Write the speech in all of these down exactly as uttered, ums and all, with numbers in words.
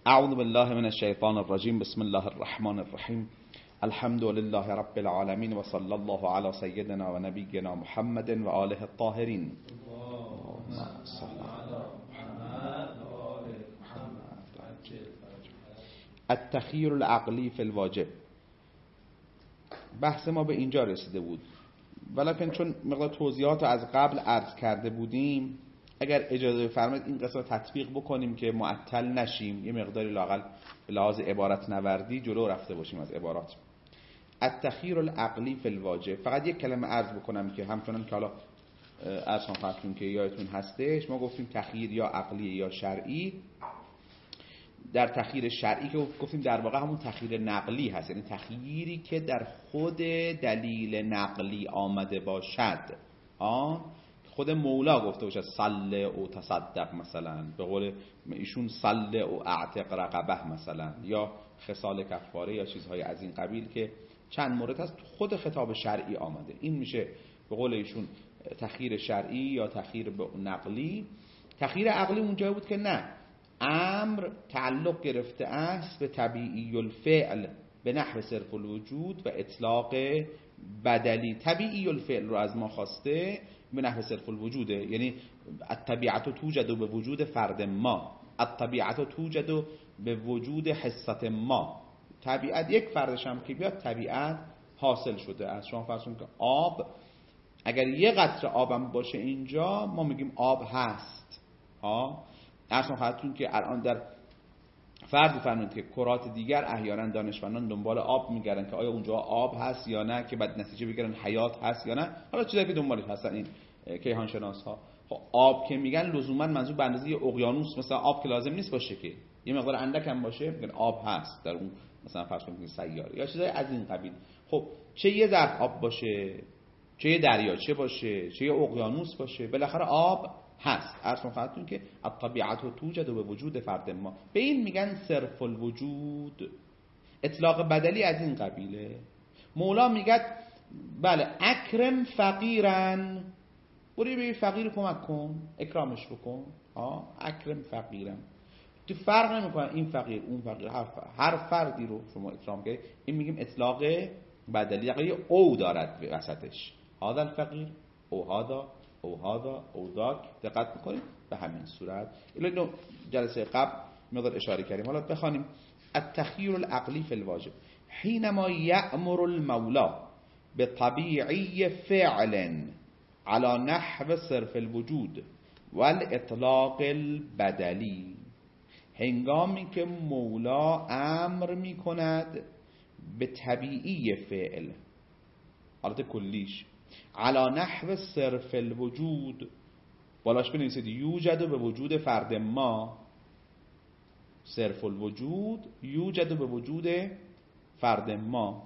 اعوذ بالله من الشیطان الرجیم. بسم الله الرحمن الرحیم. الحمد لله رب العالمین و صلی الله علی سیدنا و نبینا محمد و آله الطاهرین. التخییر العقلی فی الواجب. بحث ما به اینجا رسیده بود، ولیکن چون مقدار توضیحات رو از قبل عرض کرده بودیم، اگر اجازه بفرمایید این قسمت تطبیق بکنیم که معطل نشیم، یه مقداری لااقل به لحاظ عبارت نوردی جلو رفته باشیم از عبارات. التخییر العقلی فی الواجب. فقط یک کلمه عرض بکنم که همچنان که حالا عرض خواهیم که یادتون هستش، ما گفتیم تخییر یا عقلی یا شرعی. در تخییر شرعی که گفتیم در واقع همون تخییر نقلی هست، یعنی تخییری که در خود دلیل نقلی آمده باشد. آه خود مولا گفته باشه صل او تصدق مثلا، به قول ایشون صل او اعتق رقبه مثلا، یا خصال کفاره یا چیزهای از این قبیل که چند مورد هست خود خطاب شرعی آمده. این میشه به قول ایشون تخییر شرعی یا تخییر نقلی. تخییر عقلی اونجا بود که نه، امر تعلق گرفته است به طبیعی الفعل به نحو صرف الوجود و اطلاق بدلی. طبیعی الفعل رو از ما خواسته به نحو صرف الوجوده، یعنی الطبیعت توجد به وجود فرد ما، الطبیعت توجد به وجود حصت ما. طبیعت یک فردش هم که بیاد طبیعت حاصل شده. از شما فرض کنید که آب، اگر یه قطره آبم باشه اینجا ما میگیم آب هست. ها اصلا خاطرتون که الان در فرض فرمایید که کرات دیگر احیانا دانشمندان دنبال آب میگردن که آیا اونجا آب هست یا نه، که بعد نتیجه بگیرن حیات هست یا نه. حالا چیزایی که دنبالش هستن این کیهان شناس ها. خب آب که میگن لزوما منظور به اندازه اقیانوس مثلا آب که لازم نیست باشه، که یه مقدار اندک هم باشه میگن آب هست در اون مثلا فرض کنید سیاره یا چیزای از این قبیل. خب چه یه ظرف آب باشه، چه یه دریاچه باشه، چه یه اقیانوس باشه، بالاخره آب هست. اصلا خاطرتون که الطبیعت توجد به وجود فرد ما، به این میگن صرف الوجود. اطلاق بدلی از این قبیله. مولا میگه بله اکرم فقیرن، بری به فقیر کمک کن، اکرامش بکن. ها اکرم فقیرن، تو فرق نمیکنه این فقیر اون فقیر، هر, هر فردی رو شما اکرام کنید. این میگیم اطلاق بدلی، یعنی او دارد به وسطش، هذا الفقیر او هذا او هذا او ذاک. دقت بکنید به همین صورت. اینو جلسه قبل مقدار اشاره کردیم. حالا بخوانیم التخییر العقلی فی الواجب. حینما یأمر المولا بطبیعی فعل على نحو صرف الوجود والاطلاق البدلی. هنگامی که مولا امر می کند به طبیعی فعل، حالت کلیش، علا نحو صرف الوجود، بالاش بنویسید یوجد به وجود فرد ما، صرف الوجود یوجد به وجود فرد ما.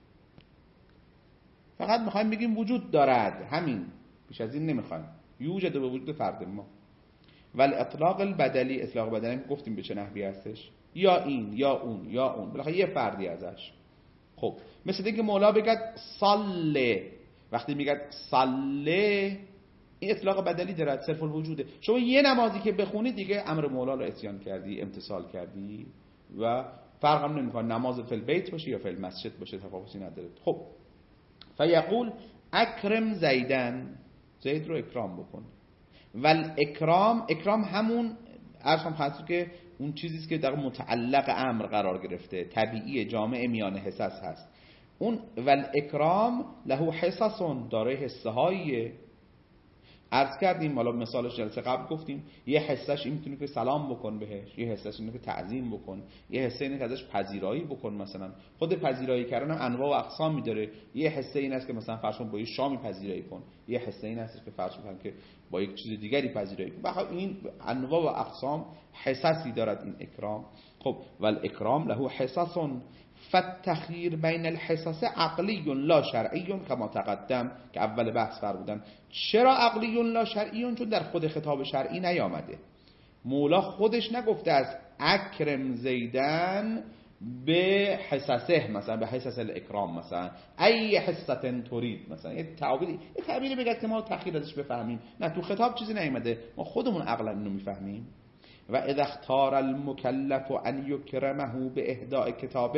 فقط میخوایم بگیم وجود دارد، همین، بیش از این نمیخوایم. یوجد به وجود فرد ما. ولی اطلاق البدلی، اطلاق بدلی گفتیم به چه نحوی هستش، یا این یا اون یا اون، بالاخره یه فردی ازش. خب مثل اینکه مولا بگه صله، وقتی میگه صله این اطلاق بدلی دارد، صرف الوجوده. شما یه نمازی که بخونید دیگه امر مولا رو اتیان کردی، امتثال کردی و فرق هم نمیکنه نماز فی البیت باشه یا فی المسجد باشه، تفاوتی نداره. خب فیقول اکرم زیدن، زید رو اکرام بکن. ول اکرام، اکرام همون ارشم خاطر که اون چیزیست که در متعلق امر قرار گرفته، طبیعی جامع میان حصص هست. اون ول اکرام له حصصون، داره حصه هاییه. عرض کردیم حالا مثالش جلسه قبل گفتیم، یه حصهش این میتونه که سلام بکن بهش، یه حصهش اینه که تعظیم بکن، یه حصه اینه که ازش پذیرایی بکن. مثلا خود پذیرایی کردن هم انواع و اقسامی داره. یه حصه این است که مثلا فرض کن با یه شامی پذیرایی کن، یه حصه این است که فرض کن که با یک چیز دیگری پذیرایی کن. بخاطر این انواع و اقسام حصصی دارد این اکرام. خب ول اکرام له حصصون فالتخییر بین الحصص عقلی لا شرعی کما تقدم، که اول بحث فرمودن. چرا عقلی لا شرعی؟ چون در خود خطاب شرعی نیامده. مولا خودش نگفته از اکرم زیدن به حصصه، مثلا به حصص الاکرام، مثلا ای حصه ترید، مثلا یه تعبیری یه تعبیری بگید که ما تخییر ازش بفهمیم. نه، تو خطاب چیزی نیامده، ما خودمون عقلا اینو میفهمیم. و اذا اختار المکلف ان یکرمه به اهداء کتاب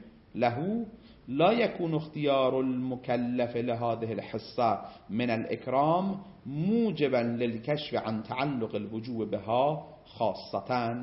له لا يكون اختيار المكلف لهذه الحصة من الإكرام موجبا للكشف عن تعلق الوجوب بها خاصة.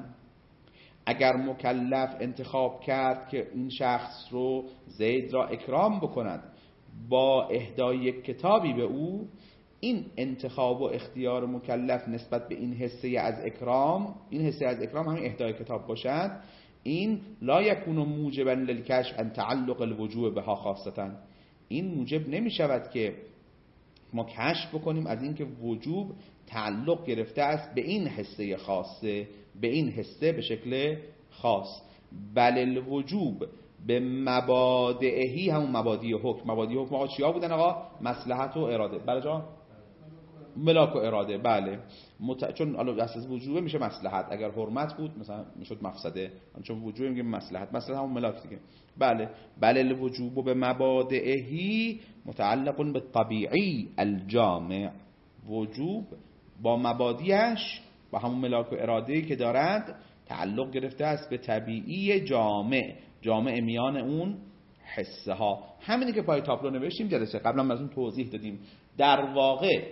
اگر مکلف انتخاب کرد که این شخص رو زید را اکرام بکند با اهدای یک کتابی به او، این انتخاب و اختیار مکلف نسبت به این حصه از اکرام، این حصه از اکرام همین اهدای کتاب باشد، این لا یکون موجبا للکشف عن تعلق الوجوب بها خاصتا، این موجب نمی شود که ما کشف بکنیم از اینکه وجوب تعلق گرفته است به این حصه خاصه، به این حصه به شکل خاص. بل الوجوب به مبادئهی، همون مبادی حکم، مبادی حکم آقا چیا بودن آقا؟ مصلحت و اراده. بله جان؟ ملاک و اراده. بله مت... چون اساس وجوبه میشه مصلحت، اگر حرمت بود مثلا میشد مفسده، چون وجوبه میگه مصلحت، مصلحت همون ملاک دیگه. بله بل الوجوب به مبادئهی متعلق بالطبیعی الجامع، وجوب با مبادیش با همون ملاک و اراده که دارد تعلق گرفته است به طبیعی جامع، جامع میان اون حصه ها. همینی که پای تابلو نوشتیم جلسه قبلا براتون توضیح دادیم. در واقع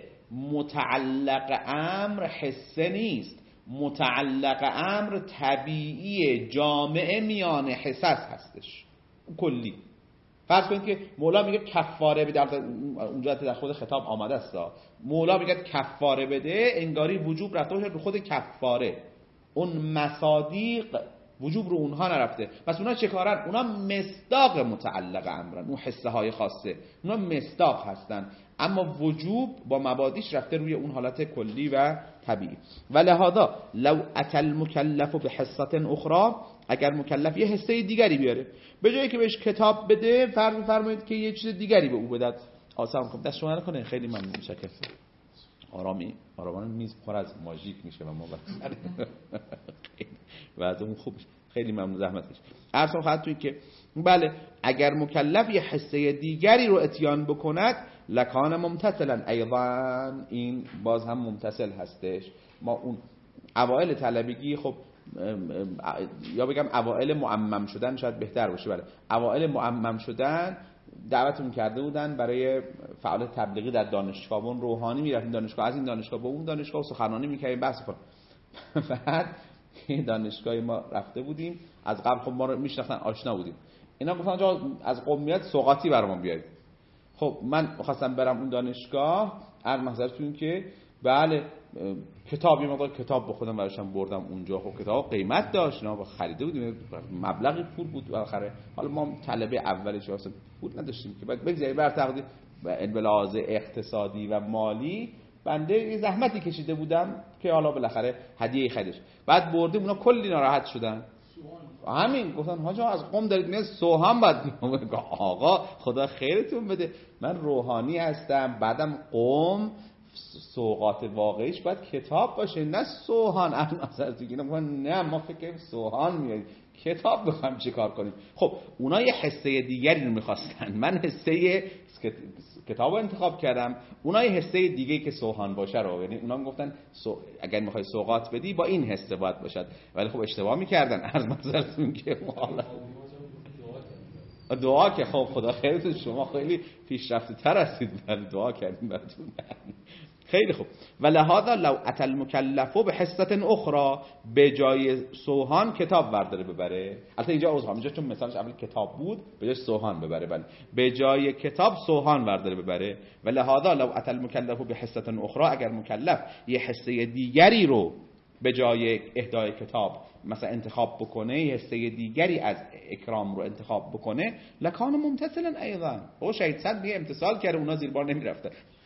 متعلق امر حصه نیست، متعلق امر طبیعی جامع میان حصص هستش کلی. فرض کنید که مولا میگه کفاره بده، اونجا در خود خطاب آمده است، مولا میگه کفاره بده، انگاری وجوب رفته باشه رو خود کفاره، اون مصادیق وجوب رو اونها نرفته. پس اونا چه کارن؟ اونا مصداق متعلق امرن، اون حصه های خاصه اونا مصداق هستن، اما وجوب با مبادیش رفته روی اون حالت کلی و طبیعی. ولهذا لو اتى المكلف بحصه اخرى، اگر مکلف یه حصه دیگری بیاره، به جایی که بهش کتاب بده فرض بفرمایید که یه چیز دیگری به او بدد. آسان کنم دست شما نکنه، خیلی ممنون، متشکرم. آرامی آرامان میز پر از ماژیک میشه و ما وضعمون خوب میشه. خیلی ممنون زحمت کشید. عرض خواهد توی که بله اگر مکلف یه حصه دیگری رو اتیان بکند لکان ممتثلا ایضا، این باز هم ممتثل هستش. ما اون اوائل طلبگی خب یا بگم اوائل معمم شدن شاید بهتر باشه، بله اوائل معمم شدن دعوتمون کرده بودن برای فعالیت تبلیغی در دانشگاهمون، روحانی میرفتیم دانشگاه، از این دانشگاه به اون دانشگاه سخنرانی میکردیم بحث کنیم. بعد این دانشگاه ما رفته بودیم، از قبل خب ما رو میشناختن آشنا بودیم، اینا گفتن آقا از قومیت سوغاتی برامون بیارید. خب من خواستم برم اون دانشگاه، عرض محضرتون که بله کتابی مقدار کتاب با خودم براشم بردم اونجا. خب کتاب قیمت داشت، نه خریده بودیم، مبلغی پول بود بالاخره. حالا ما طلبه اولش واسه پول نداشتیم که بعد بگذاریم بر تقدیر به لحاظ اقتصادی و مالی بنده یه زحمتی کشیده بودم که حالا بالاخره هدیه خریدش. بعد بردیم، اونا کلی ناراحت شدن. همین گفتن حاجا از قم دارید میاد سوهان باید. آقا خدا خیرتون بده، من روحانی هستم، بعدم قم سوغات واقعیش باید کتاب باشه نه سوهان. اصلا نه ما فکر کنیم سوهان میاد کتاب بخوام چه کار کنیم. خب اونا یه حصه دیگری رو میخواستن، من حصه کتاب رو انتخاب کردم، اونا یه حصه دیگه که سوهان باشه رو، یعنی اونا میگفتن سو... اگر میخوای سوغات بدی با این حصه باید باشد، ولی خب اشتباه میکردن. از منظرتون که حالا دعا که خب خدا خیرتون، شما خیلی پیشرفته تر هستید، ولی دعا کردیم براتون. خیلی خوب. ولهذا لو اتى المكلف بحصه اخرى، به جای سوهان کتاب برداره ببره. البته اینجا عذر اینجا چون مثالش اول کتاب بود به جای سوهان ببره، بله به جای کتاب سوهان برداره ببره. ولهذا لو اتى المكلف بحصه اخرى، اگر مکلف یه حصه دیگری رو به جای اهدای کتاب مثلا انتخاب بکنه، یه حصه دیگری از اکرام رو انتخاب بکنه، لکان ممتثلا ایضا. او شهید صد میگه امتثال کرده، اونا زیر بار نمیرفته.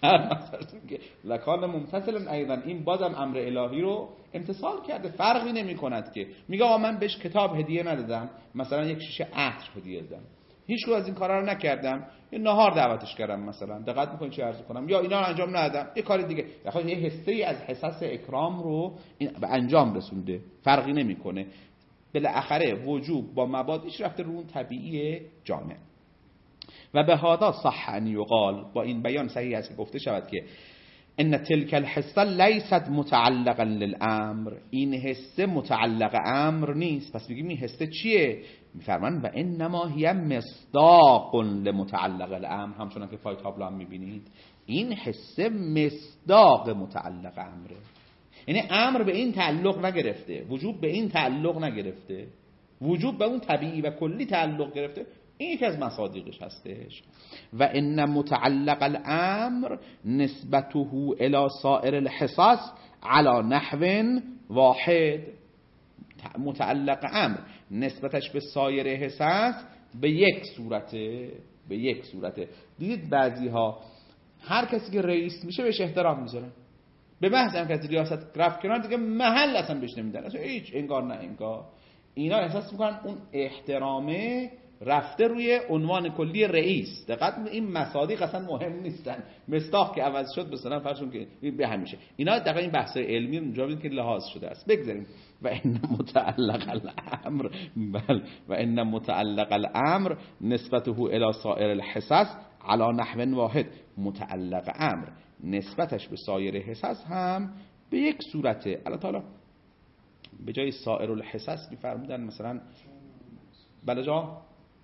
لکان ممتثلا ایضا، این بازم امر الهی رو امتثال کرده، فرقی نمی کند که میگه آقا من بهش کتاب هدیه ندادم، مثلا یک شیشه عطر هدیه دادم، هیچ کدوم از این کارا رو نکردم، یه نهار دعوتش کردم مثلا، دقت میکنید چه عرض کنم، یا اینا رو انجام ندادم، یه کار دیگه، یعنی یه حصه از حصص اکرام رو به انجام رسونده، فرقی نمیکنه. بالاخره وجوب با مبادیش رفته رو اون طبیعی جامع. و به هذا صح ان یقال، با این بیان صحیح است که گفته شود که ان تلك الحصه لیست متعلقا للامر، این حصه متعلق امر نیست. پس بگیم این حصه چیه؟ میفرمان و انما هی مصداق لمتعلق الامر، همچنان که پای تابلو هم میبینید این حصه مصداق متعلق امره. یعنی امر به این تعلق نگرفته، وجوب به این تعلق نگرفته، وجوب به اون طبیعی و کلی تعلق گرفته. این یکی از مصادیقش هستش. و ان متعلق الامر نسبته الى سائر الحصص على نحو واحد، متعلق امر نسبتش به سایر حصص به یک صورته، به یک صورته. دیدید بعضی ها هر کسی که رئیس میشه بهش احترام میذارن، به محض اینکه از ریاست رفت کنار دیگه محل اصلا بهش نمیدن، اصلا هیچ انگار نه انگار. اینا احساس میکنن اون احترامه رفته روی عنوان کلی رئیس. دقت این مصادیق اصلا مهم نیستن، مصداق که عوض شد مثلا فرضون که به همیشه اینا دقیقاً این بحث علمی اونجا بود که لحاظ شده است. بگذاریم و ان متعلق الامر، بل و ان متعلق الامر نسبته الی سائر الحصص علی نحو واحد، متعلق امر نسبتش به سایر حصص هم به یک صورته. الله تعالی به جای سائر الحصص میفرمودن مثلا بله جا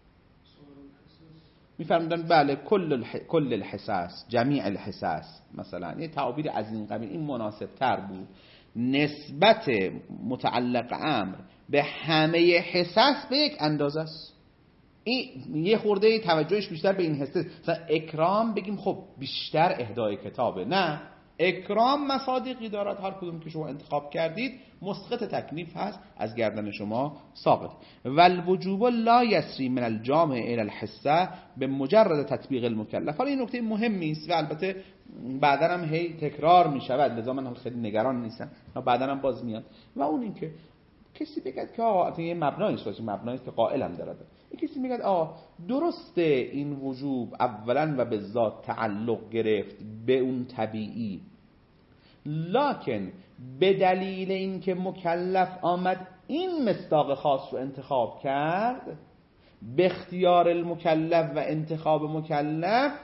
میفرمودن بله کل الح... کل الحصص، جمیع الحصص مثلا. یه تعابیر از این قبیل، این مناسب تر بود. نسبت متعلق امر به همه حصص به یک اندازه است. این یه خورده توجهش بیشتر به این حصه. مثلا اکرام بگیم خب بیشتر اهدای کتابه، نه، اکرام مصادیقی دارد، هر کدوم که شما انتخاب کردید مسقط تکلیف هست، از گردن شما ساقط. والوجوب لا یسری من الجامع الى الحصه به مجرد تطبیق المکلف. حالا این نکته مهمی است و البته بعدا هم هی تکرار می شود، لذا من خیلی نگران نیستم، بعدا هم باز میاد. و اون این که کسی بگد که آقا یه مبنایش باشه، مبنایی که قائل هم داره، کسی میگه آقا درسته این وجوب اولا و به ذات تعلق گرفت به اون طبیعی، لکن به دلیل اینکه مکلف آمد این مصداق خاص رو انتخاب کرد، به اختیار المکلف و انتخاب مکلف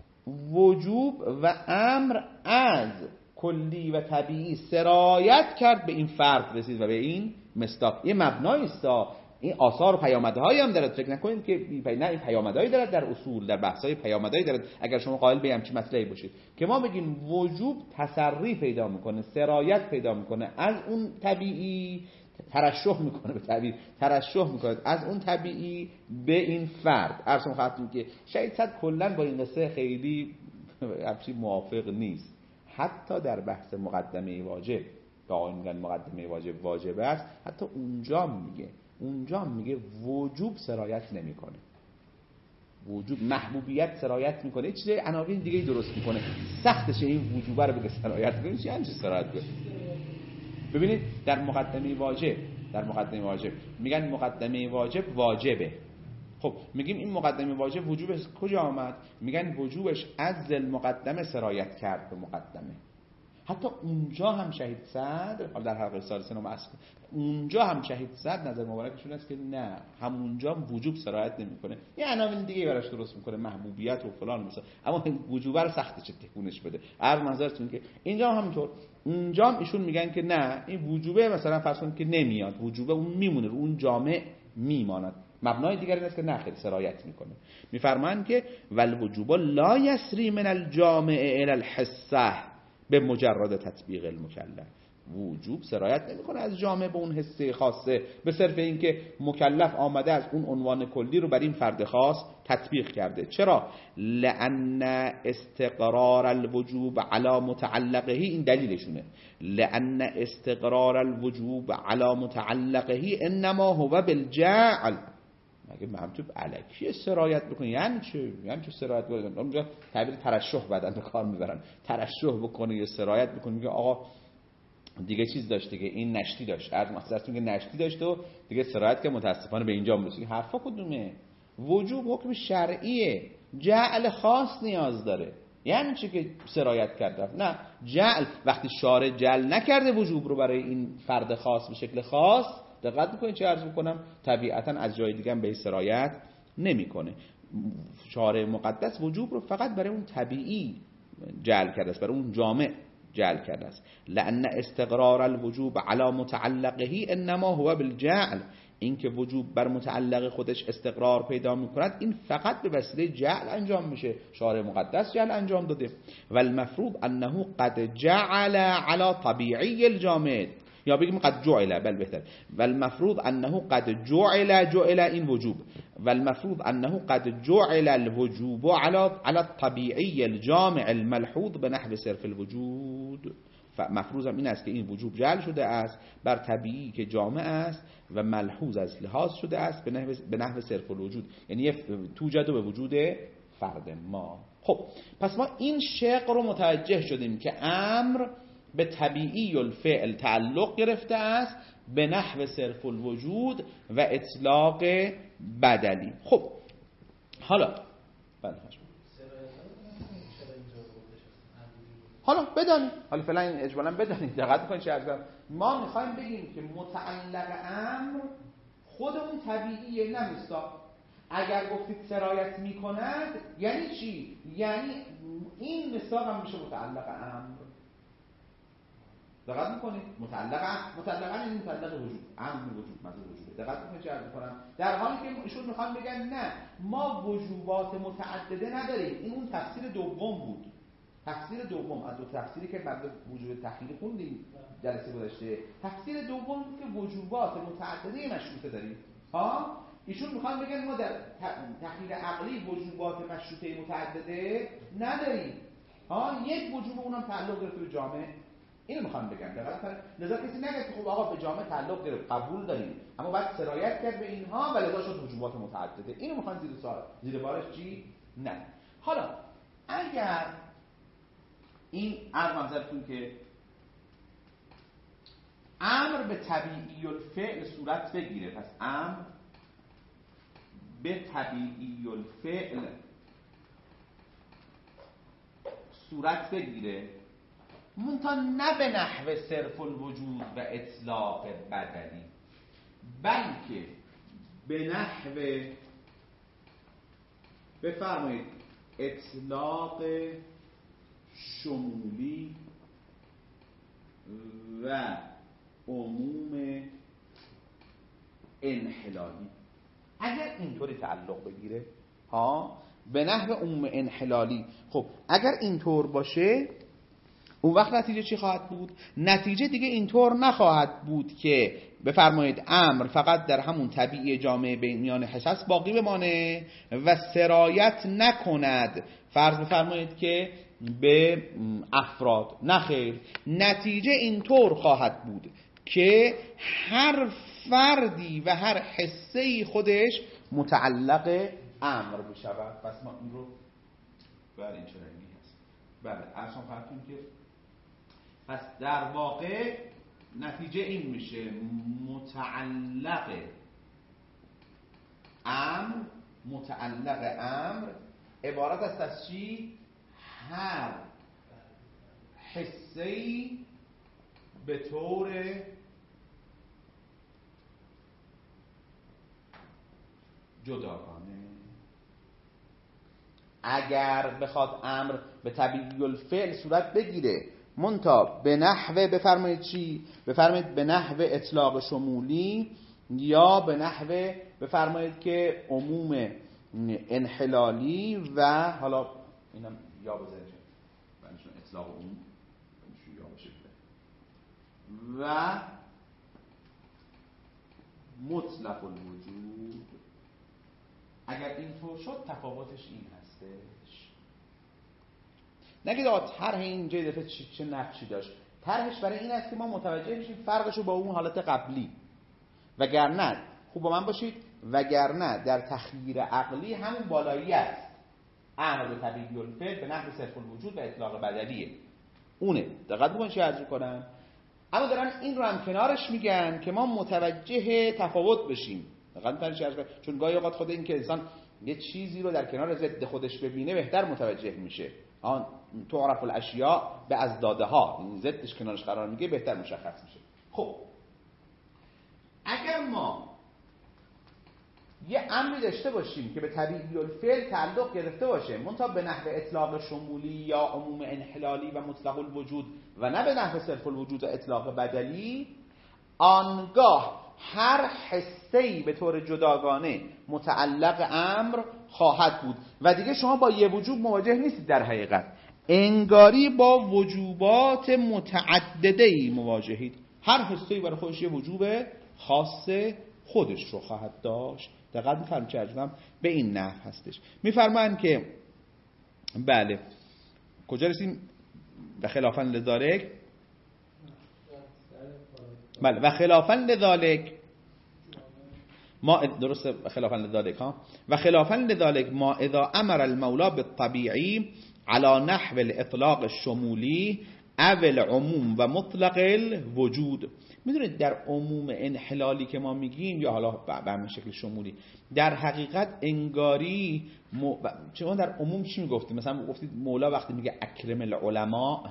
وجوب و امر از کلی و طبیعی سرایت کرد به این فرد رسید و به این مصداق. یه مبنایی است، این آثار و پیامدهایی هم دارد. فکر نکنید که نه، این پیامدهایی دارد در اصول، در بحث‌های پیامدهایی دارد. اگر شما قائل به همچین مسئله‌ای باشید که ما بگیم وجوب تسری پیدا میکنه، سرایت پیدا میکنه از اون طبیعی، ترشح میکنه به طبیعی، ترشح میکنه از اون طبیعی به این فرد. ارسم خاطر که شاید صد کلا با این قصه خیلی همچین موافق نیست. حتی در بحث مقدمه واجب که آقایون میگن مقدمه واجب واجب است، حتی اونجا میگه اونجا میگه وجوب سرایت نمیکنه، وجوب محبوبیت سرایت میکنه، یه چیز عناوین دیگه درست میکنه. سختشه این وجوب رو بگه سرایت کنه، چی همچین سرایت کنه. ببینید در مقدمه واجب، در مقدمه واجب میگن مقدمه واجب واجبه. خب میگیم این مقدمه واجب وجوبش کجا آمد؟ میگن وجوبش از المقدمه سرایت کرد به مقدمه. حتی اونجا هم شهید صدر در حلقه ثالثه نو اصل اونجا هم شهید صدر نظر مبارکشون است که نه، همونجا وجوب سرایت نمیکنه، یه عناوین دیگه براش درست میکنه، محبوبیت و فلان مثلا، اما وجوب رو سخته چه تکونش بده. هر نظرتون که اینجا همینطور، اونجا هم ایشون میگن که نه، این وجوبه مثلا فرض کنید که نمیاد، وجوبه اون میمونه، اون جامع میماند. مبنای دیگری است که نه خیلی سرایت میکنه. میفرمان که والوجوب لا یسری من الجامع الى الحصه به مجرد تطبیق المکلف. وجوب سرایت نمیکنه از جامعه به اون حصه خاصه به صرف اینکه مکلف آمده از اون عنوان کلی رو بر این فرد خاص تطبیق کرده. چرا؟ لأن استقرار الوجوب علی متعلقه، این دلیلشونه، لأن استقرار الوجوب علی متعلقه انما هو بالجعل. مگه ممتوب علکی سرایت بکنی یعنی چه؟ یعنی چه سرایت بکنی؟ اونجا تعبیر ترشح بدن به کار میبرن، ترشح بکنی یا سرایت بکنی، میگه آقا دیگه چیز داشت دیگه، این نشتی داشت، از مقصدتون که نشتی داشت و دیگه سرایت که متاسفانه به اینجا میرسه. حرفا کدومه؟ وجوب حکم شرعیه، جعل خاص نیاز داره. یعنی چه که سرایت کرده؟ نه، جعل وقتی شارع جعل نکرده وجوب رو برای این فرد خاص به شکل خاص، دقت میکنید چه عرض میکنم، طبیعتا از جای دیگه هم به سرایت نمیکنه. شارع مقدس وجوب رو فقط برای اون طبیعی جعل کرده است، بر اون جامع جعل کرده است. لأن استقرار الوجوب على متعلقه انما هو بالجعل، این که وجوب بر متعلق خودش استقرار پیدا میکند این فقط به وسیله جعل انجام میشه. شارع مقدس جعل انجام داده. و المفروض انه قد جعل على طبیعی الجامد، یا بگیم قد جعل، بل بهتر و المفروض انه قد جعل جعل این وجوب و المفروض انه قد جعل الوجوب على على الطبیعی الجامع الملحوظ به نحو صرف الوجود. مفروضم این است که این وجوب جعل شده است بر طبیعی که جامع است و ملحوظ از لحاظ شده است به نحو به نحو صرف الوجود، یعنی توجد به وجود فرد ما. خب پس ما این شق رو متوجه شدیم که امر به طبیعی الفعل تعلق گرفته است به نحو صرف الوجود و اطلاق بدلی. خب حالا بله حالا بدانید، حالا فعلا این اجمالا بدانید، دقت کنید چه عرض ما میخوایم بگیم که متعلق امر خودمون طبیعیه نه مستاق. اگر گفتید سرایت میکند یعنی چی؟ یعنی این مستاق هم میشه متعلق امر. دقت میکنید متعلق متعلقاً این متعلق وجود امر وجود مطلب وجود. دقت میکنید چه عرض میکنم؟ در حالی که ایشون میخوان بگن نه ما وجوبات متعدده نداریم. این اون تفسیر دوم بود. تفسیر دوم از دو تفسیری که بعد وجود تخیلی خوندیم جلسه گذشته، تفسیر دوم که وجوبات متعدده مشروطه داریم. ها ایشون میخوان بگن ما در تخیل عقلی وجوبات مشروطه متعدده نداریم. ها یک وجوب اونم تعلق گرفته به جامع. اینو میخوان بگن. لذا کسی نگه که خب آقا به جامع تعلق گرفت قبول داریم اما بعد سرایت کرد به اینها و لذا شد وجوبات متعدده. اینو میخوان زیر سوال زیر بارش چی؟ نه. حالا اگر این عرض منظرتون که امر به طبیعی الفعل صورت بگیره، پس امر به طبیعی الفعل صورت بگیره منتها نه به نحو صرف الوجود و اطلاق بدلی، بلکه به نحو بفرمایید اطلاق شمولی و عموم انحلالی. اگر اینطوری تعلق بگیره ها به نحو عموم انحلالی، خب اگر اینطور باشه اون وقت نتیجه چی خواهد بود؟ نتیجه دیگه اینطور نخواهد بود که بفرمایید امر فقط در همون طبیعی جامعه بین میان حساس باقی بمانه و سرایت نکند فرض بفرمایید که به افراد. نخیر، نتیجه اینطور خواهد بود که هر فردی و هر حسه‌ای خودش متعلق امر بشود. پس ما این رو بله این چرا اینی هست بله اصلا فرضیم که پس در واقع نتیجه این میشه متعلق امر متعلق امر عبارت است از چی؟ هر حسه‌ای به طور جداگانه. اگر بخواد امر به طبیعی الفعل صورت بگیره منتها به نحو بفرمایید چی؟ بفرمایید به نحو اطلاق شمولی یا به نحو بفرمایید که عموم انحلالی و حالا اینم یا بذارید بنشون اطلاق عموم بنشون یا بشه و مطلق الوجود. اگر اینطور شد تفاوتش این هستش. نگید آقا طرح این جای دفعه چه نقشی داشت. طرحش برای این است که ما متوجه بشیم فرقشو با اون حالت قبلی. وگرنه خوب با من باشید وگرنه در تخییر عقلی همون بالایی است. امر به طبیعی الفعل به نحو صرف الوجود و اطلاق بدلیه. اونه. دقت بکنید چه عرض کنم. اما دارن این رو هم کنارش میگن که ما متوجه تفاوت بشیم. دقت کنید چه عرض کنم. چون گاهی اوقات خود این که انسان یه چیزی رو در کنار ضد خودش ببینه بهتر متوجه میشه. آن تعرف الاشیاء به ازدادها، این ضدش کنارش قرار میگه بهتر مشخص میشه. خب اگر ما یه امری داشته باشیم که به طبیعی الفعل تعلق گرفته باشه، منتها به نحو اطلاق شمولی یا عموم انحلالی و مطلق الوجود و نه به نحو صرف الوجود و اطلاق بدلی، آنگاه هر حسه‌ای به طور جداگانه متعلق امر خواهد بود و دیگه شما با یه وجوب مواجه نیستید. در حقیقت انگاری با وجوبات متعدده‌ای مواجهید. هر حسه‌ای برای خودش یه وجوب خاص خودش رو خواهد داشت. دقیق می‌فرمایید چه عجبم به این نحو هستش. می‌فرمایند که بله کجا رسیم؟ و خلافاً لذالک، بله و خلافاً لذالک ما درسته خلافاً لذالک ها و خلافاً لذالک ما اذا امر المولا بالطبيعي على نحو الاطلاق الشمولی او العموم و مطلق الوجود. میدونید در عموم انحلالی که ما میگیم یا حالا به همین شکل شمولی، در حقیقت انگاری م... چون در عموم چی میگفتیم؟ مثلا گفتید مولا وقتی میگه اکرم العلماء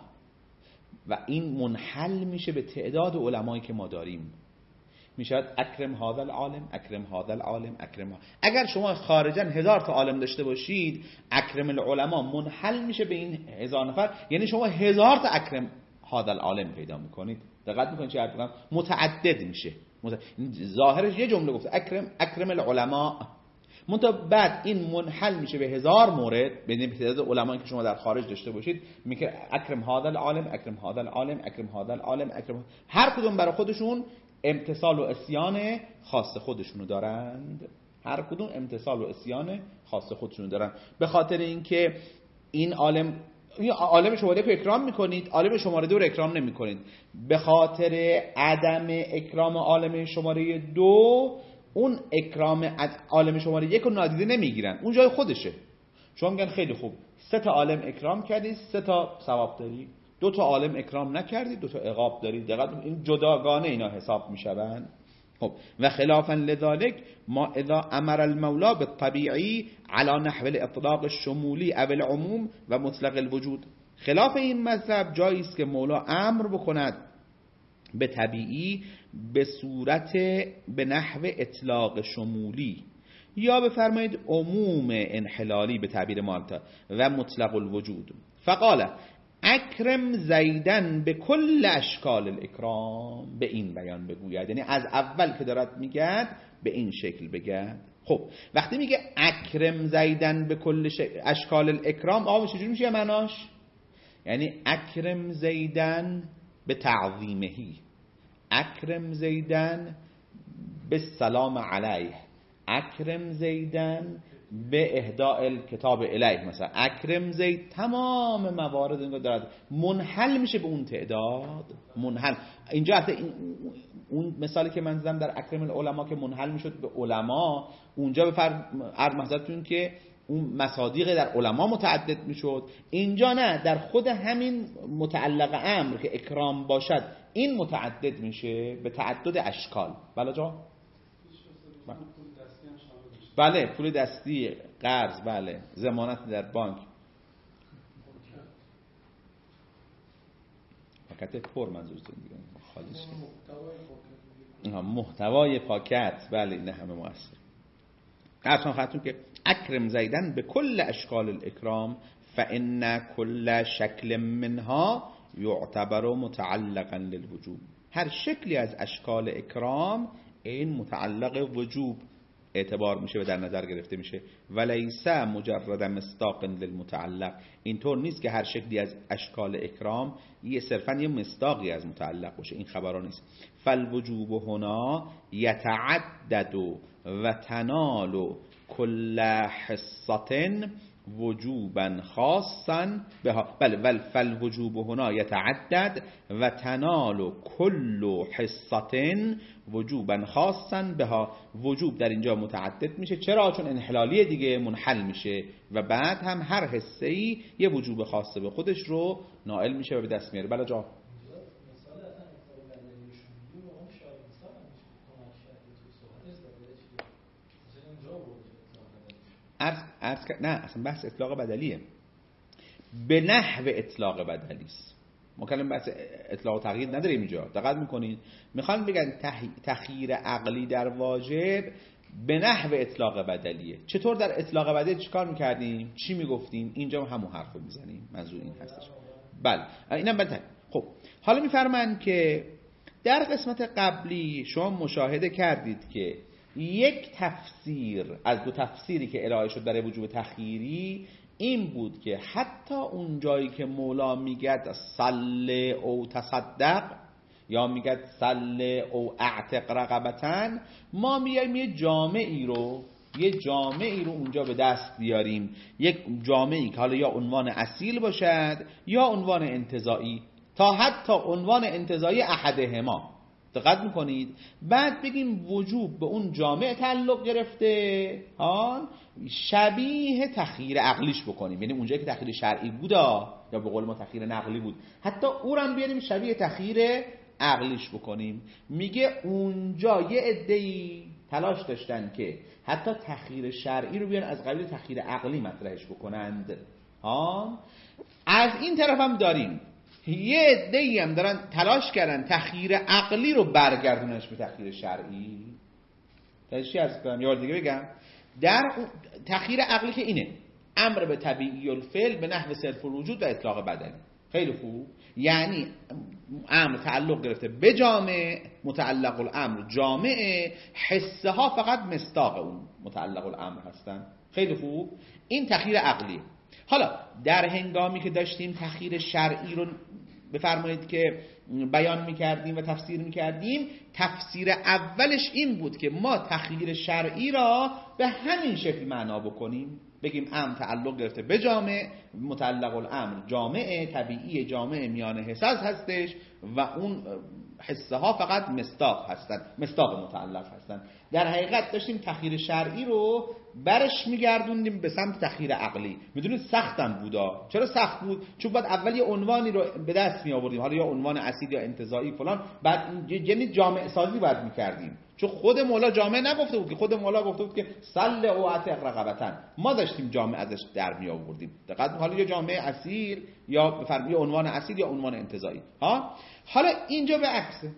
و این منحل میشه به تعداد علمایی که ما داریم، میشود اکرم هذا العالم، اکرم هذا العالم، اکرم ها. اگر شما خارجا هزار تا عالم داشته باشید، اکرم العلماء منحل میشه به این هزار نفر، یعنی شما هزار تا اکرم هذا العالم پیدا میکنید. دقت میکنید چه حرف متعدد میشه. مت... ظاهرش یه جمله گفته اکرم اکرم العلماء، منتها بعد این منحل میشه به هزار مورد، به تعداد علمایی که شما در خارج داشته باشید، میگه اکرم هذا العالم، اکرم هذا العالم، اکرم هذا العالم، اکرم، هر کدوم برای خودشون امتثال و عصیان خاص خودشونو دارند. هر کدوم امتثال و عصیان خاص خودشونو دارن. به خاطر اینکه این عالم این عالم شماره یک رو اکرام میکنید، عالم شماره دو رو اکرام نمیکنید. به خاطر عدم اکرام عالم شماره دو، اون اکرام عالم شماره یک رو نادیده نمیگیرن، اون جای خودشه. شما میگن خیلی خوب سه تا عالم اکرام کردید، سه تا ثواب داری. دو تا عالم اکرام نکردید، دو تا عقاب دارید. دقیقاً این جداگانه اینا حساب میشوند. خب و خلافاً لذالک ما اذا امر المولا بالطبيعي على نحو الاطلاق الشمولی او العموم و مطلق الوجود. خلاف این مذهب جایی است که مولا امر بکند به طبیعی به صورت به نحو اطلاق شمولی، یا بفرمایید عموم انحلالی به تعبیر مالتا و مطلق الوجود. فقال اکرم زیدن به کل اشکال الاکرام، به این بیان بگوید، یعنی از اول که دارد میگه به این شکل بگه. خب وقتی میگه اکرم زیدن به کل اشکال الاکرام، آقا چجوری میشه معناش؟ یعنی اکرم زیدن به تعظیمهی، اکرم زیدن به سلام علیه، اکرم زیدن به اهداء کتاب الیه، مثلا اکرم زید، تمام موارد اینجا دارد منحل میشه به اون تعداد. منحل اینجا حتی این اون مثالی که من زدم در اکرم العلماء که منحل میشد به علما، اونجا به فرض عرض محضرتون که اون مصادیق در علما متعدد میشد. اینجا نه، در خود همین متعلق امر که اکرام باشد این متعدد میشه به تعدد اشکال. بله جا؟ بله پول دستی، قرض، بله ضمانت در بانک، پاکت پر منظورتون دیگه خالیش محتوای پاکت، بله نه همه مؤثر. قرصان خواهدتون که اکرم زیدن به کل اشکال الاکرام فان کل شکل منها یعتبر متعلقا للوجوب. هر شکلی از اشکال اکرام این متعلق وجوب اعتبار میشه و در نظر گرفته میشه. ولیس مجرد مصداق للمتعلق، اینطور نیست که هر شکلی از اشکال اکرام یه صرفا یه مصداقی از متعلق باشه، این خبران نیست. فالوجوب هنا یتعدد و تنال کل حصة وجوبا خاصا بها. بله ول فالوجوب هنا یتعدد و تنال کل حصة وجوبا خاصا بها. وجوب در اینجا متعدد میشه، چرا؟ چون انحلالی دیگه منحل میشه و بعد هم هر حصه‌ای یه وجوب خاصه به خودش رو نائل میشه و به دست میاره. بله جا عرض عرض نه اصلا بحث اطلاق بدلیه، به نحو اطلاق بدلی است. ما کلام بحث اطلاق و تغییر نداریم اینجا. دقت میکنید میخوان بگن تخییر عقلی در واجب به نحو اطلاق بدلیه. چطور در اطلاق بدلی چیکار میکردیم؟ چی میگفتیم؟ اینجا همون حرف رو میزنیم. منظور این هستش. بله اینم بله. خب حالا میفرمایند که در قسمت قبلی شما مشاهده کردید که یک تفسیر از دو تفسیری که ارائه شد برای وجوب تخییری این بود که حتی اون جایی که مولا میگد صل او تصدق یا میگد صل او اعتق رقبتن، ما میایم یه جامعی رو یه جامعی رو اونجا به دست بیاریم، یک جامعی که حالا یا عنوان اصیل باشد یا عنوان انتزاعی، تا حتی عنوان انتزاعی احدهما. دقت میکنید؟ بعد بگیم وجوب به اون جامعه تعلق گرفته، ها شبیه تخییر عقلیش بکنیم، یعنی اونجایی که تخییر شرعی بود یا به قول ما تخییر نقلی بود، حتی او رو هم بیاریم شبیه تخییر عقلیش بکنیم. میگه اونجا یه عده‌ای تلاش داشتن که حتی تخییر شرعی رو بیان از قبیل تخییر عقلی مطرحش بکنند. ها از این طرف هم داریم یه عده‌ای هم دارن تلاش کردن تخییر عقلی رو برگردوننش به تخییر شرعی. تشریح از کنم یه بار دیگه بگم، در تخییر عقلی که اینه امر به طبیعی الفعل به نحو صرف الوجود و اطلاق بدنی. خیلی خوب، یعنی امر تعلق گرفته به جامعه، متعلق الامر جامعه، حسه ها فقط مصداق اون متعلق الامر هستن. خیلی خوب، این تخییر عقلیه. حالا در هنگامی که داشتیم تخییر شرعی رو بفرمایید که بیان میکردیم و تفسیر میکردیم، تفسیر اولش این بود که ما تخییر شرعی را به همین شکل معنا بکنیم، بگیم امر تعلق گرفته به جامعه، متعلق الامر جامعه، طبیعی جامعه میان حساس هستش و اون حسه ها فقط مصداق هستن، مصداق متعلق هستن. در حقیقت داشتیم تخییر شرعی رو برش میگردوندیم به سمت تخییر عقلی. میدونید سختم بودا. چرا سخت بود؟ چون بعد اول یه عنوانی رو به دست می آوردیم، حالا یا عنوان اصیل یا انتزاعی فلان، بعد یعنی جامعه سازی باید میکردیم، چون خود مولا جامعه نگفته بود که، خود مولا گفته بود که صل او اعتق رقبتن، ما داشتیم جامعه ازش در می آوردیم. دقیقاً حالا یا جامعه اصیل یا بفرمایید عنوان اصیل یا عنوان انتزاعی. ها حالا اینجا به عکسه.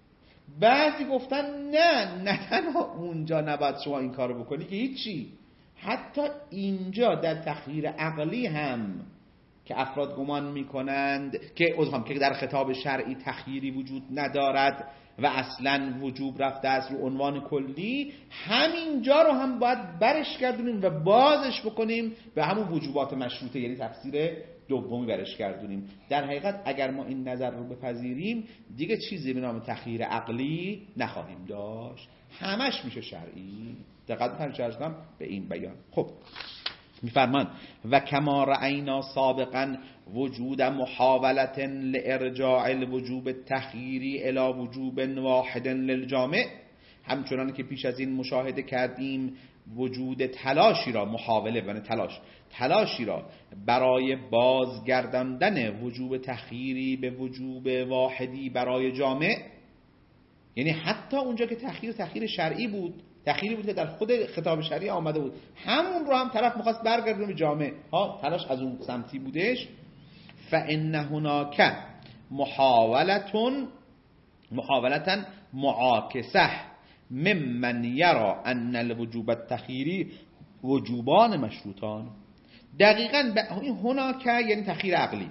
بعضی گفتن نه نه تنها اونجا نباید شما این کارو بکنی که هیچی، حتی اینجا در تخییر عقلی هم که افراد گمان میکنند که عذرخواهم که در خطاب شرعی تخییری وجود ندارد و اصلا وجوب رفته است رو عنوان کلی، همینجا رو هم باید برش گردونیم و بازش بکنیم به همون وجوبات مشروطه، یعنی تفسیر دومی برش گردونیم. در حقیقت اگر ما این نظر رو بپذیریم دیگه چیزی به نام تخییر عقلی نخواهیم داشت، همش میشه شرعی. دقت کنید به این بیان. خب میفرمان و کما رأینا سابقا وجود محاولت لارجاع الوجوب التخییری الی وجوب واحد للجامع، همچنان که پیش از این مشاهده کردیم وجود تلاشی را، محاوله یعنی تلاش، تلاشی را برای بازگرداندن وجوب تخییری به وجوب واحدی برای جامع، یعنی حتی اونجا که تخییر تخییر شرعی بود، تخییری بود که در خود خطاب شرعی آمده بود، همون رو هم طرف می‌خواست برگردونه به جامع، ها تلاش از اون سمتی بودش. فإن هناك محاولتون محاولتاً معاکسه ممن یرا ان الوجوب التخییری وجوبان مشروطان. دقیقاً این هناك یعنی تخییر عقلی،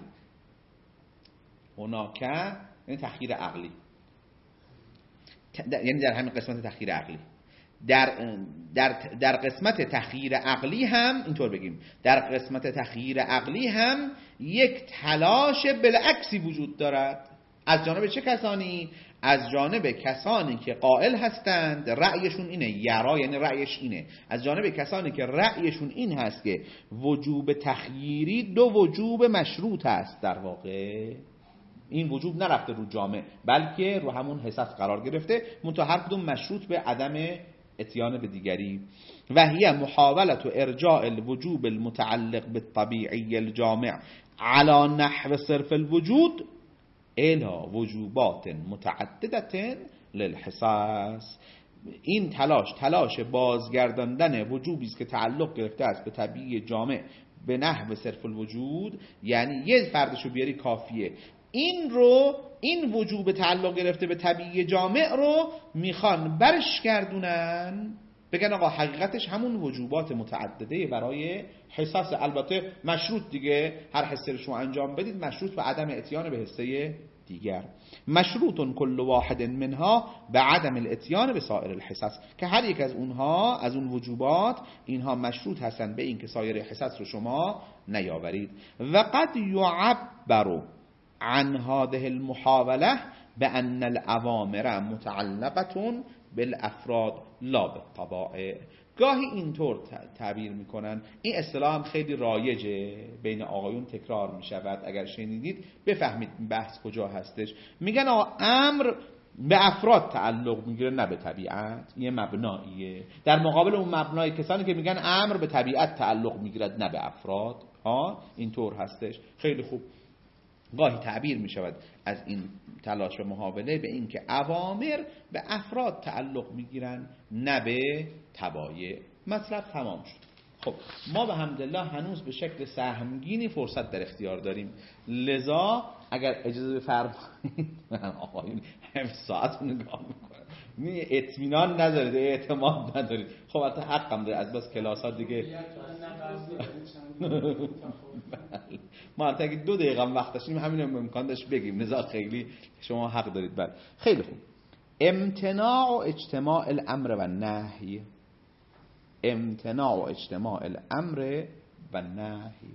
هناك یعنی تخییر عقلی، یعنی در همین قسمت تخییر عقلی، در در در قسمت تخییر عقلی هم اینطور بگیم، در قسمت تخییر عقلی هم یک تلاش بالعکسی وجود دارد. از جانب چه کسانی؟ از جانب کسانی که قائل هستند رأیشون اینه، یرا یعنی رأیش اینه، از جانب کسانی که رأیشون این هست که وجوب تخییری دو وجوب مشروط است. در واقع این وجوب نرفته رو جامع بلکه رو همون حساس قرار گرفته، منتها هر کدوم مشروط به عدم اتیان به دیگری. و هی محاولت و ارجاع الوجوب المتعلق بالطبیعی الجامع على نحو صرف الوجود الى وجوبات متعددة للحساس. این تلاش تلاش بازگرداندن وجوبی است که تعلق گرفته است به طبیعی جامع به نحو صرف الوجود، یعنی یه فردشو بیاری کافیه، این رو این وجوب تعلق گرفته به طبیعی جامع رو میخوان برش گردونن بگن آقا حقیقتش همون وجوبات متعدده برای حساس، البته مشروط دیگه، هر حسه رو شما انجام بدید مشروط به عدم اتیان به حسه دیگر. مشروط کل واحد منها به عدم الاتیان به سایر الحساس، که هر یک از اونها از اون وجوبات اینها مشروط هستن به این که سایر حساس رو شما نیاورید. و قد یعبر عن هذه المحاوله بأن الأوامر متعلقة بالافراد لا بالطبائع. گاهی اینطور تعبیر میکنن، این اصطلاح هم خیلی رایجه بین آقایون، تکرار میشود، اگر شنیدید بفهمید بحث کجا هستش. میگن آقا امر به افراد تعلق میگیره نه به طبیعت، یه مبناییه، در مقابل اون مبنای کسانی که میگن امر به طبیعت تعلق میگیرد نه به افراد. ها اینطور هستش. خیلی خوب. گاهی تعبیر می شود از این تلاش و محاوله به این که اوامر به افراد تعلق می گیرن نه به طبایع. مطلب تمام شد. خب ما به حمدالله هنوز به شکل سهمگینی فرصت در اختیار داریم، لذا اگر اجازه بفرمایید من آقایون هم ساعت رو نگاه میکنم، نه اطمینان ندارید، اعتماد ندارید. خب البته حقم داره، از بس کلاس ها دیگه ما البته اگه دو دقیقه وقت داشتیم همین هم امکان داشت بگیم، لذا خیلی شما حق دارید. بله خیلی خوب. امتناع و اجتماع الامر و نهی، امتناع و اجتماع الامر و نهی.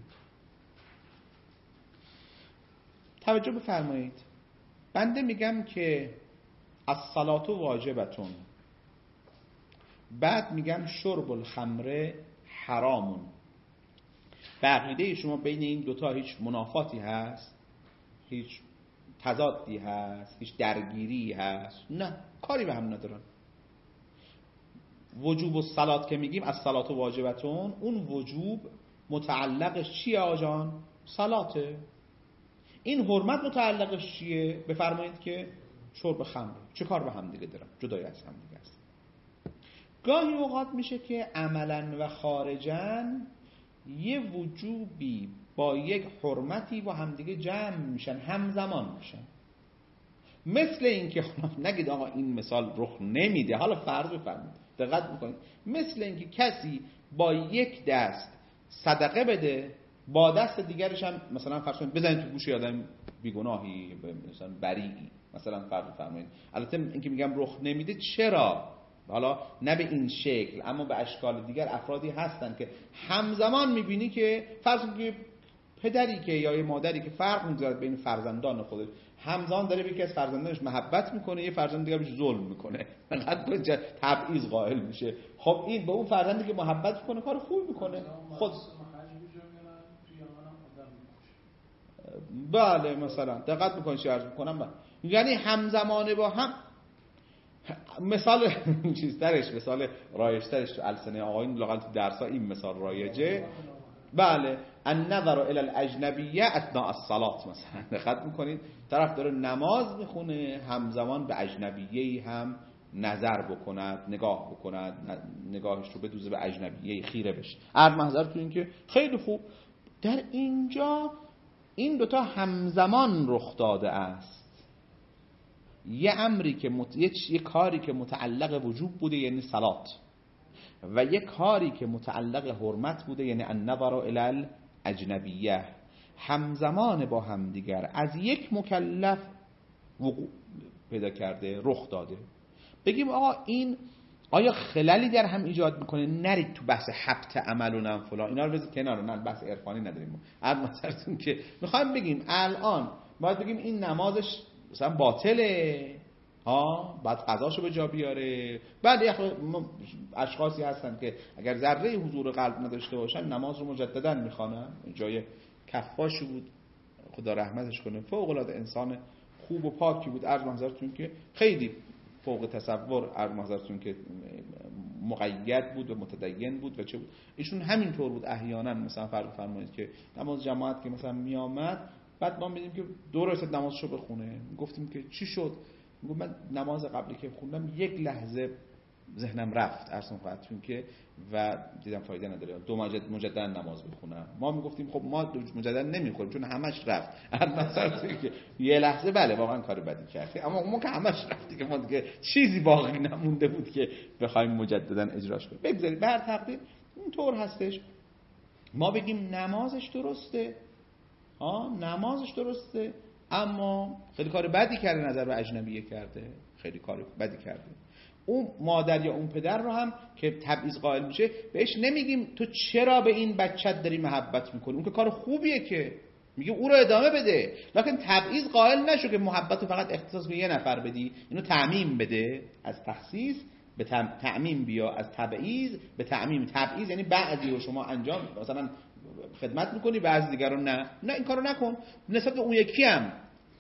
توجه بفرمایید، بنده میگم که الصلاة واجبتون، بعد میگم شرب الخمر حرامون. بقیده شما بین این دوتا هیچ منافاتی هست؟ هیچ تضادی هست؟ هیچ درگیری هست؟ نه، کاری به هم ندارن. وجوب الصلاة که میگیم از صلاة واجبتون، اون وجوب متعلقش چیه آجان؟ صلاته. این حرمت متعلقش چیه؟ بفرمایید که شرب خمر. چه کار به هم دیگه دارن؟ جدای از هم دیگه است. گاهی اوقات میشه که عملاً و خارجاً یه وجوبی با یک حرمتی با همدیگه جمع میشن، همزمان میشن. مثل این که نگید آقا این مثال رخ نمیده، حالا فرض بفرمایید، دقت میکنید، مثل این که کسی با یک دست صدقه بده، با دست دیگرش هم مثلا فرض کنید بزنید تو گوش آدم بیگناهی، مثلا بریئی، مثلا فرض بفرمایید. البته این که میگم رخ نمیده چرا؟ حالا نه به این شکل اما به اشکال دیگر افرادی هستن که همزمان میبینی که فرض کنید پدری که یا یه مادری که فرق میذاره بین فرزندان خودش، همزمان داره به یکی از فرزندانش محبت میکنه، یه فرزند دیگه بهش ظلم میکنه، فقط تبعیض قائل میشه. خب این به اون فرزندی که محبت میکنه کار خوب میکنه. خود بله مثلا دقت میکنید چی عرض میکنم، یعنی همزمان با هم. مثال چیز درش، مثال رایج‌ترش تو السنه آقایون لااقل تو درس‌ها این مثال رایجه. بله النظر الى الاجنبیه اثناء الصلاه، مثلا دقت میکنید طرف داره نماز میخونه همزمان به اجنبیه‌ای هم نظر بکند، نگاه بکند، نگاهش رو بدوزه به اجنبیه‌ای خیره بشه. عرض محضرتون این که خیلی خوب در اینجا این دوتا همزمان رخ داده است. یه امری که مت... یه کاری که متعلق وجوب بوده یعنی صلات، و یک کاری که متعلق حرمت بوده یعنی النظر الی الاجنبیه، همزمان با هم دیگر از یک مکلف وقوع پیدا کرده، رخ داده. بگیم آقا این آیا خلالی در هم ایجاد میکنه؟ نرید تو بحث حبط عمل و نم فلان اینا رو بذارید کنار، نه بحث عرفانی نداریم. البته که میخوایم بگیم الان باید بگیم این نمازش مثلا باطله ها، بعد قضاشو به جا بیاره. بعد اشخاصی هستن که اگر ذره حضور قلب نداشته باشن نماز رو مجددا میخوانن. جای کفاشی بود خدا رحمتش کنه، فوق العاده انسان خوب و پاکی بود. عرض محضرتون که خیلی فوق تصور، عرض محضرتون که مقید بود و متدین بود و چه بود. ایشون همین طور بود احیانا مثلا فرض فرمایید که نماز جماعت که مثلا می آمد، بعد ما می‌دیدیم که دو رکعت نمازشو بخونه، گفتیم که چی شد؟ میگم من نماز قبلی که خوندم یک لحظه ذهنم رفت ارسم خواهدتون که و دیدم فایده نداره دو مجددا نماز بخونم. ما میگفتیم خب ما مجددا نمیخونیم چون همش رفت. مثلا که یه لحظه بله واقعا کار بدی کردی، اما اون که همش رفت دیگه ما دیگه چیزی باقی نمونده بود که بخوایم مجددا اجراش کنیم. بگذارید بر تقدیر اینطور هستش ما بگیم نمازش درسته، ها نمازش درسته اما خیلی کار بدی کرده، نظر به اجنبیه کرده، خیلی کار بدی کرده. اون مادر یا اون پدر رو هم که تبعیض قائل میشه بهش نمیگیم تو چرا به این بچت داری محبت میکنی، اون که کار خوبیه که میگه او رو ادامه بده، لکن تبعیض قائل نشو که محبت رو فقط اختصاص به یه نفر بدی، اینو تعمیم بده، از تخصیص به تعمیم بیا، از تبعیض به تعمیم. تبعیض یعنی بعضی رو شما انجام مثلا خدمت میکنی بعضی دیگر رو نه، نه این کارو نکن. نسبت به اون یکی هم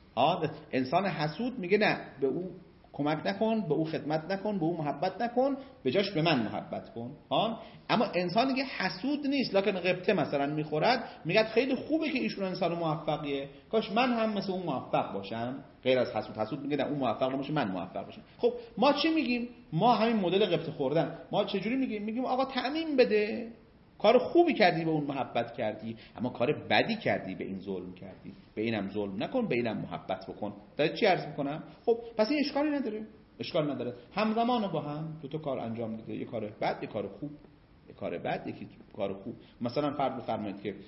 انسان حسود میگه نه به او کمک نکن، به او خدمت نکن، به او محبت نکن، به جاش به من محبت کن. ها اما انسانی که حسود نیست لکن غبطه مثلا میخورد میگه خیلی خوبه که ایشون انسان موفقیه، کاش من هم مثل اون موفق باشم. غیر از حسود، حسود میگه نه اون موفق باشه من موفق باشم. خب ما چی میگیم؟ ما همین مدل غبطه خوردن ما چجوری میگیم؟ میگیم آقا تعمیم بده، کار خوبی کردی به اون محبت کردی اما کار بدی کردی به این ظلم کردی، به اینم ظلم نکن به اینم محبت بکن. دارید چی عرض میکنم؟ خب پس این اشکالی نداره، اشکال نداره همزمان با هم دو تا کار انجام میده، یه کار بد یه کار خوب، یه کار بد یکی کار خوب. مثلا فرض بفرمایید که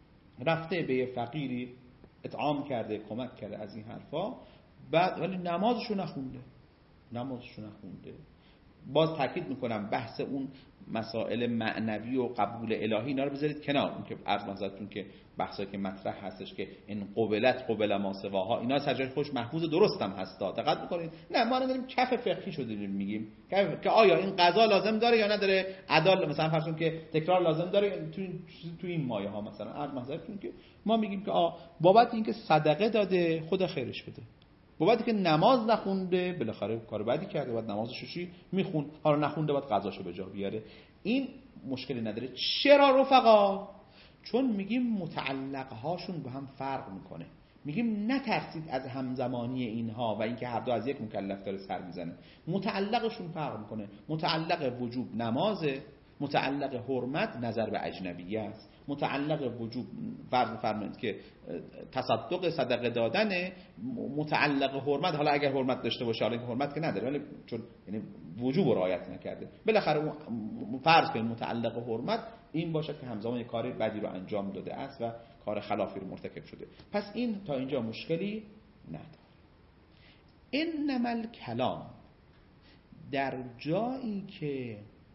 رفته به یه فقیری اطعام کرده، کمک کرده از این حرفا، بعد ولی نمازشو نخونده، نمازشو نخونده. باز تاکید میکنم بحث اون مسائل معنوی و قبول الهی اینا رو بذارید کنار، اون که عرض نظرتون که بحثایی که مطرح هستش که این قبلت قبل ما سواها اینا سجای خوش محفوظ درست هم هستا، دقت میکنید. نه ما نداریم کف فقهی شده میگیم که آیا این قضا لازم داره یا نداره، عدال مثلا فرض که تکرار لازم داره تو تو این مایه ها. مثلا عرض نظرتون که ما میگیم که آ بابت اینکه صدقه داده خدا خیرش بده، بابتی که نماز نخونده بالاخره کار بدی کرده، بعد نمازشو چی میخون، حالا نخونده بعد قضاشو به جا بیاره، این مشکلی نداره. چرا رفقا؟ چون میگیم متعلق هاشون با هم فرق میکنه. میگیم نترسید از همزمانی اینها و اینکه هر دو از یک مکلف داره سر میزنه، متعلقشون فرق میکنه. متعلق وجوب نمازه، متعلق حرمت نظر به اجنبیه است، متعلق وجوب فرض فرمایید که تصدق صدقه دادنه، متعلق حرمت حالا اگر حرمت داشته باشه، حالا حرمت که نداره ولی چون یعنی وجوب رو رعایت نکرده، بالاخره فرض کنید متعلق حرمت این باشه که همزمان یک کار بدی رو انجام داده است و کار خلافی رو مرتکب شده. پس این تا اینجا مشکلی نداره. انما الکلام در جایی که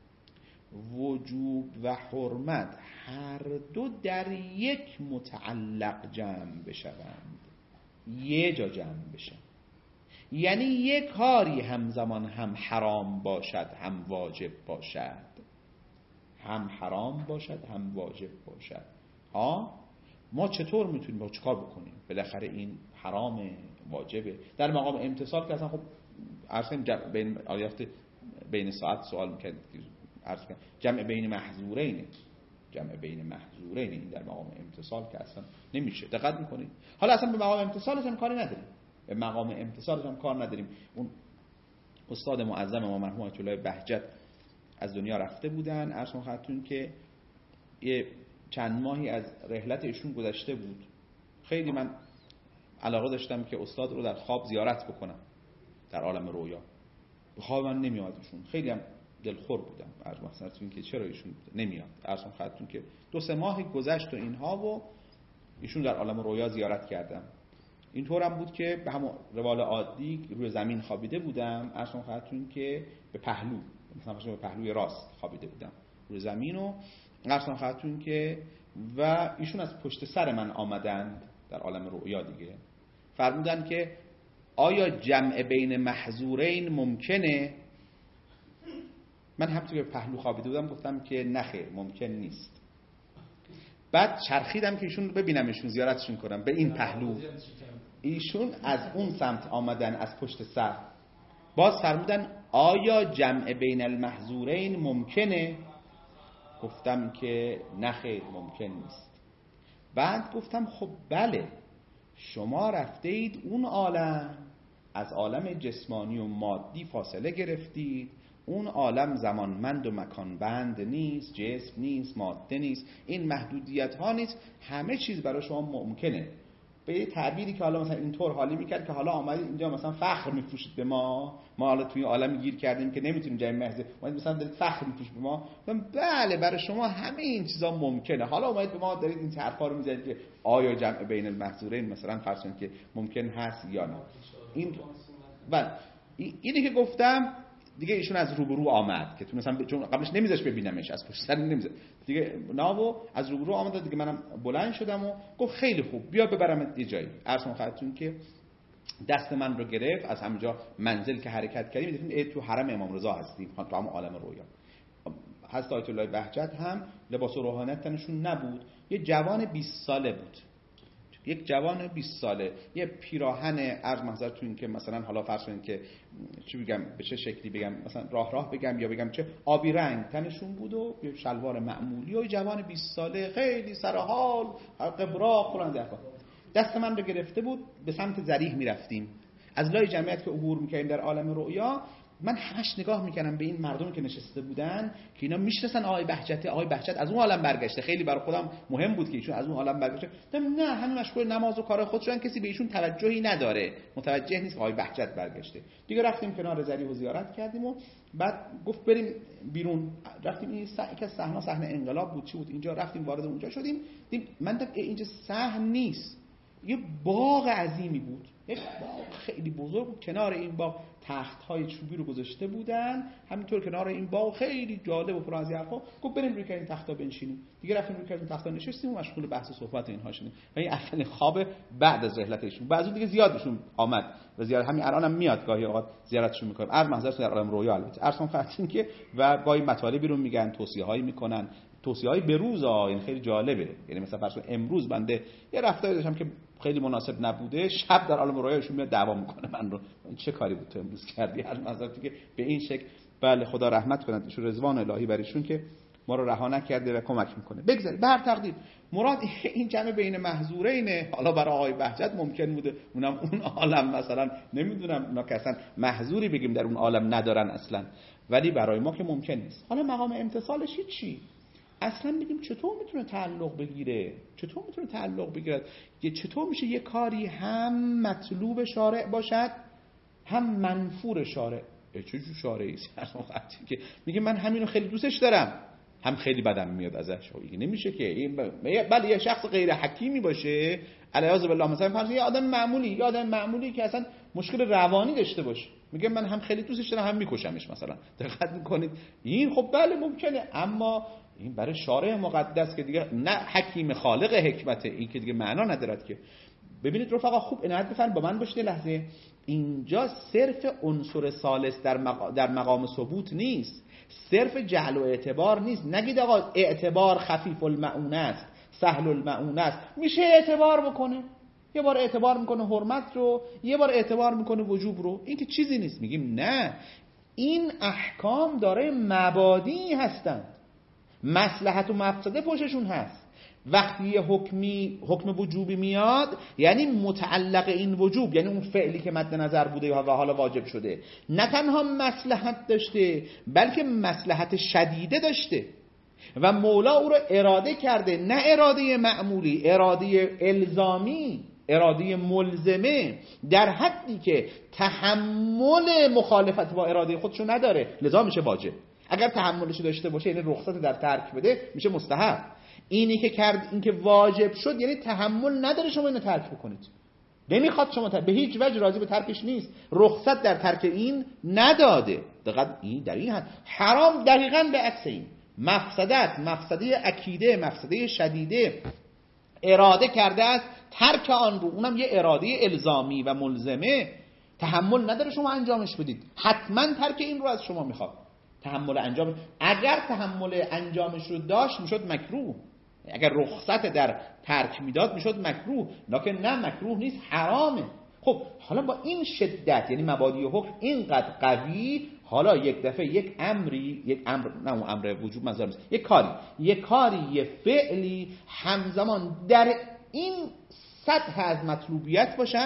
وجوب و حرمت هر دو در یک متعلق جمع بشوند، یه جا جمع بشن، یعنی یک کاری همزمان هم حرام باشد هم واجب باشد، هم حرام باشد هم واجب باشد. ها ما چطور میتونیم با چیکار بکنیم؟ بالاخره این حرام واجبه. در مقام امتصال که اصلا خب اصلا بین آیات بین ساعت سوال میکنید جمع بین محظورین، جمع بین محظورین این در مقام امتصال که اصلا نمیشه. دقت میکنید؟ حالا اصلا به مقام امتصالش هم کاری نداریم، به مقام امتصالش هم کار نداریم. اون استاد معظم ما مرحوم آیت الله بهجت از دنیا رفته بودن، عرض خدمتتون که یه چند ماهی از رحلت ایشون گذشته بود. خیلی من علاقه داشتم که استاد رو در خواب زیارت بکنم در عالم رویا. به خواب من نمیاد ایشون، خیلی هم دلخور بودم. عرض خدمتتون که چرا ایشون نمیاد. عرض خدمتتون که دو سه ماه گذشت و اینها و ایشون در عالم رویا زیارت کردم. اینطورم بود که به همون روال عادی روی زمین خوابیده بودم، عرض خدمتتون که به پهلو مثلا به پهلوی راست خوابیده بودم روی زمین و عرض خدمتتون که و ایشون از پشت سر من آمدند در عالم رؤیا دیگه. فرمودن که آیا جمع بین محظورین ممکنه؟ من همونطور که پهلو خوابیده بودم گفتم که نخیر ممکن نیست. بعد چرخیدم که ایشون ببینم، ایشون زیارتشون کنم به این پهلو. ایشون از اون سمت آمدن از پشت سر، باز فرمودن آیا جمع بین المحظورین ممکنه؟ گفتم که نخیر ممکن نیست. بعد گفتم خب بله شما رفته اید اون عالم، از عالم جسمانی و مادی فاصله گرفتید، اون عالم زمانمند و مکان بند نیست، جسم نیست، ماده نیست، این محدودیت ها نیست، همه چیز برای شما ممکنه. به یه تعبیری که حالا مثلا اینطور حالی میکرد که حالا آمدید اینجا مثلا فخر میفروشید به ما، ما حالا توی عالم گیر کردیم که نمیتونیم جای محض، اومدید مثلا دارید فخر میفروشید به ما، بله برای شما همه این چیزا ممکنه. حالا اومدید به ما دارید این حرفا رو میزنید که آیا جمع بین المحظورین مثلا فرض کنید که ممکن هست یا نه. این بله اینی که گفتم دیگه ایشون از روبرو آمد که تو مثلا چون قبلش نمیذاش ببینمش، از پشت سر نمیذاش دیگه، ناو از روبرو آمد دیگه، منم بلند شدم و گفت خیلی خوب بیا ببرم یه جایی. عرض خدمتتون که دست من رو گرفت، از همونجا منزل که حرکت کردیم دیدیم تو حرم امام رضا هستیم، تو هم عالم رویا. حضرت آیت الله بهجت هم لباس و روحانیت تنشون نبود، یه جوان بیست ساله بود، یک جوان بیست ساله، یه پیراهن عرض محضر تو این که مثلا حالا فرض کنید که چی بگم، به چه شکلی بگم، مثلا راه راه بگم یا بگم چه، آبی رنگ تنشون بود و یه شلوار معمولی و جوان بیست ساله خیلی سرحال قبراق فلان دفعه دست من رو گرفته بود. به سمت ذریح میرفتیم، از لای جمعیت که عبور میکردیم در عالم رؤیا، من همش نگاه میکنم به این مردمی که نشسته بودن که اینا میشناسن آقای بهجت، آقای بهجت از اون عالم برگشته. خیلی برای خودم مهم بود که ایشون از اون عالم برگشته. نه همه مشغول نماز و کار خودشون، کسی به ایشون توجهی نداره، متوجه نیست آقای بهجت برگشته. دیگه رفتیم کنار ذریح و زیارت کردیم و بعد گفت بریم بیرون. رفتیم این یک از صحنه صحنه انقلاب بود، چی بود اینجا، رفتیم وارد اونجا شدیم، دیدیم من دیدم اینجا صحن نیست، یه باغ عظیمی بود، یک باغ خیلی بزرگ بود. کنار این باغ تخت‌های چوبی رو گذاشته بودن، همینطور کنار این باغ خیلی جالب و پر از حرفا. گفت بریم روی این تختا بنشینیم. دیگه رفتیم روی این تختا نشستیم و مشغول بحث و صحبت اینها شدیم. و این اصلا خواب بعد از رحلتشون، بعضی دیگه زیادشون آمد و زیارت همین الانم هم میاد گاهی اوقات زیارتشون میکنیم. عرض محضر در عالم رویا البته ارسم خاطرین که و گاهی مطالبی رو میگن، توصیه‌هایی میکنن، توصیه‌های به روز ها، این خیلی جالبه. یعنی مثلا فرض امروز بنده یه رفتاری داشتم که خیلی مناسب نبوده، شب در عالم رویاشون میاد دعوا میکنه من رو، این چه کاری بود تو امروز کردی؟ هر نظرتی که به این شکل، بله خدا رحمت کنه ایشون، رضوان الهی بر ایشون که ما رو رها نکرده و کمک میکنه. بگذارید به هر تقدیر مراد این جمع بین محظورینه. حالا برای آقای بهجت ممکن بوده اونم اون عالم مثلا نمیدونم اونا که اصلا محظوری بگیم در اون عالم ندارن اصلا، ولی برای ما که ممکن نیست. حالا مقام امتصالش چی؟ اصلا بگیم چطور میتونه تعلق بگیره، چطور میتونه تعلق بگیره، چطور میشه یه کاری هم مطلوب شارع باشد هم منفور شارع؟ چه جور شارعی است که میگه من همینو خیلی دوستش دارم هم خیلی بدم میاد ازش؟ این نمیشه که این بله یه شخص غیر حکیمی باشه علیاذ بالله، مثلا فرض یه آدم معمولی، یه آدم معمولی که اصلا مشکل روانی داشته باشه، میگه من هم خیلی دوستش دارم هم میکشمش مثلا. دقت میکنید این خب بله ممکنه، اما این برای شارع مقدس که دیگه نه حکیم خالق حکمته، این که دیگه معنا ندارد که. ببینید رفقا خوب عنایت بفرمایید با من باشید لحظه، اینجا صرف عنصر ثالث در مقام, در مقام ثبوت نیست، صرف جهل و اعتبار نیست. نگید آقا اعتبار خفیف المعونه است، سهل المعونه است، میشه اعتبار بکنه، یه بار اعتبار میکنه حرمت رو، یه بار اعتبار میکنه وجوب رو، این که چیزی نیست. میگیم نه، این احکام داره مبادی هستند، مصلحت و مفسده پشتشون هست. وقتی یه حکمی حکم وجوبی میاد یعنی متعلق این وجوب، یعنی اون فعلی که مد نظر بوده و حالا واجب شده نه تنها مصلحت داشته بلکه مصلحت شدیده داشته و مولا او رو اراده کرده، نه اراده معمولی، اراده الزامی، اراده ملزمه، در حدی که تحمل مخالفت با اراده خودشو نداره، لذا میشه واجب. اگر تحملش داشته باشه یعنی رخصت در ترک بده میشه مستحب. اینی که کرد، این که واجب شد یعنی تحمل نداره شما اینو ترک بکنید، نمیخواد شما ترک، به هیچ وجه راضی به ترکش نیست، رخصت در ترک این نداده. دقیقاً این در این حد حرام دقیقاً به عکس این مفسدت، مفسده عقیده، مفسده شدیده اراده کرده است ترک آن رو، اونم یه اراده الزامی و ملزمه، تحمل نداره شما انجامش بدید، حتما ترک این رو از شما میخواد. تحمل انجام، اگر تحمل انجامش رو داشت میشد مکروه، اگر رخصت در ترک میداد میشد مکروه، لکن نه مکروه نیست، حرامه. خب حالا با این شدت یعنی مبادی و حکم اینقدر قوی، حالا یک دفعه یک امری، یک امر، نه اون امر وجوب منظورم نیست، یک کاری، یک کاری، یک فعلی همزمان در این سطح از مطلوبیت باشد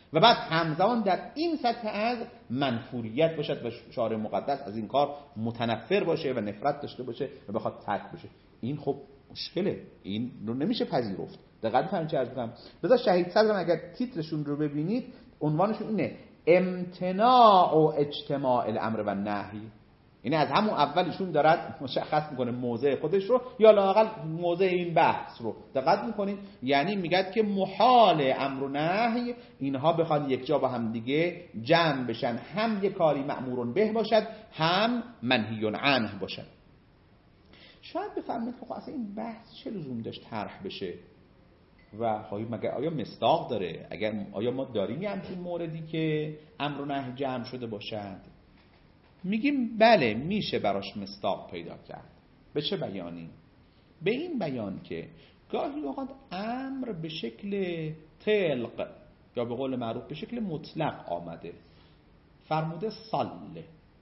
و بعد همزمان در این سطح از منفوریت باشد و شارع مقدس از این کار متنفر باشه و نفرت داشته باشه و بخواد ترک بشه. این خب مشکله، این رو نمیشه پذیرفت. دقیقاً فهمید چه عرض می‌کنم. بذار شهید صدرم اگر تیترشون رو ببینید عنوانشون اینه: امتناع و اجتماع الامر و نهی. یعنی از همون اولشون دارد مشخص میکنه موضع خودش رو یا لااقل موضع این بحث رو. دقت میکنید؟ یعنی میگه که محال امر و نهی اینها بخواد یک جا با هم دیگه جمع بشن، هم یک کاری مأمور به باشد هم منهی عنه باشد. شاید بفهمید خب اصلا این بحث چه لزوم داشت طرح بشه و مگر آیا مصداق داره؟ اگر آیا ما داریم یه همچین موردی که امر و نهی جمع شده باشد؟ میگیم بله، میشه براش مصداق پیدا کرد. به چه بیانی؟ به این بیان که گاهی اوقات امر به شکل طلق یا به قول معروف به شکل مطلق آمده، فرموده صله،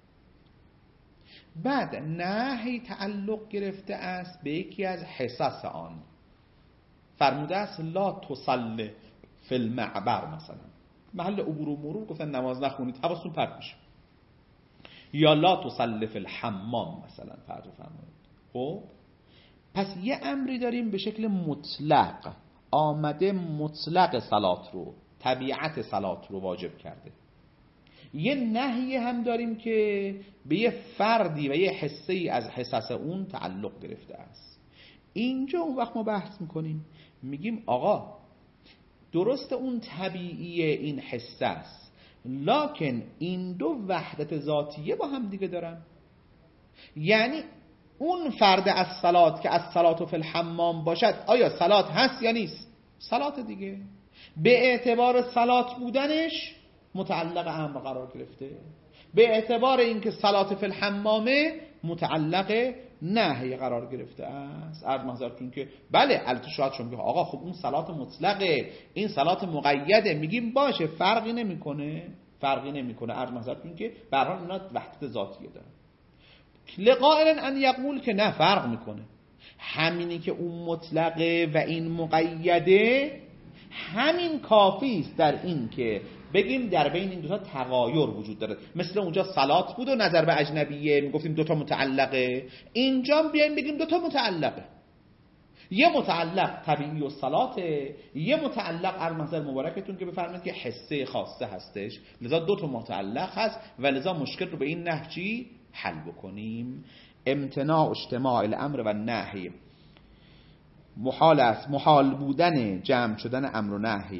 بعد نهی تعلق گرفته است به یکی از حصص آن، فرموده است لا تصلی فی المعبر، مثلا محل عبور و مرور گفتن نماز نخونید حواستون پرت میشه، یا لا تصلی فی الحمام مثلا فرض فرمایید. خب پس یه امری داریم به شکل مطلق آمده، مطلق صلات رو، طبیعت صلات رو واجب کرده. یه نهی هم داریم که به یه فردی و یه حصه‌ای از حصص اون تعلق گرفته است. اینجا اون وقت ما بحث میکنیم، میگیم آقا درست اون طبیعی این حصه است، لکن این دو وحدت ذاتیه با هم دیگه دارن. یعنی اون فرد از صلات که از صلات فی الحمام باشد، آیا صلات هست یا نیست؟ صلات دیگه، به اعتبار صلات بودنش متعلق امر قرار گرفته، به اعتبار اینکه صلات فی الحمامه متعلق نهی قرار گرفته است. عرض محضرتون که بله البته شاید شما بگید آقا خب اون صلات مطلقه، این صلات مقیده، میگیم باشه فرقی نمیکنه، فرقی نمیکنه. عرض محضرتون که به هر حال اینا وحدت ذاتیه دارن. لقائل ان یقول که نه فرق میکنه، همینی که اون مطلقه و این مقیده همین کافی است در این که بگیم در بین این دوتا تغایر وجود داره. مثل اونجا صلات بود و نظر به اجنبیه میگفتیم دوتا متعلقه، اینجا بیایم بگیم دوتا متعلقه، یه متعلق طبیعی و صلاته، یه متعلق المنظر مبارکتون که بفرمایید که حسه خاصه هستش، لذا دوتا متعلق هست و لذا مشکل رو به این نحوی حل بکنیم. امتناع اجتماع الامر و نهی محال است، محال بودن جمع شدن امر و نهی.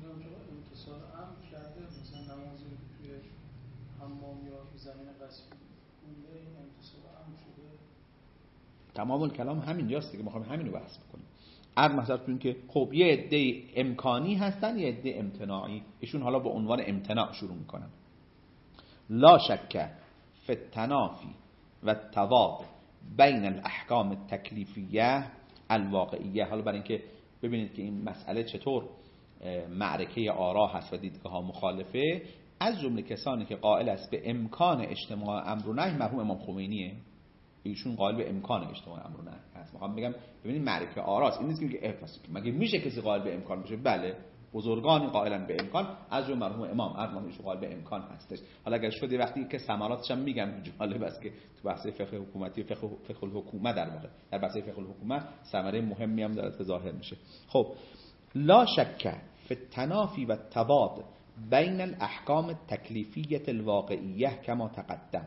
تمام الکلام همین جاست دیگه، میخوام همین رو بحث بکنیم. عرض مثلا که خب یه عده امکانی هستن یه عده امتناعی، ایشون حالا به عنوان امتناع شروع میکنن. لا شک فی التنافی و التضاد بین الاحکام التکلیفیه الواقعیه. حالا برای اینکه ببینید که این مسئله چطور معرکه آرا هست و دیدگاه ها مخالفه، از جمله کسانی که قائل است به امکان اجتماع امر و نهی مرحوم امام خمینیه، ایشون قائل به امکان اجتماع امر و نهی هست. میخوام بگم ببینید معرکه آراست، این نیست که مگه میشه کسی قائل به امکان بشه؟ بله بزرگانی قائلن به امکان، از جمله مرحوم امام ارمانی ایشون قائل به امکان هستش. حالا اگر شده وقتی که ثمراتش هم میگم جالب است که تو بحث فقه حکومتی فقه فقه الحکومه در واقع در بحث فقه الحکومه ثمره مهمی هم داره ظاهر میشه. خب لا شک فی التنافی و التضاد بین الاحکام التکلیفیه الواقعیه کما تقدم.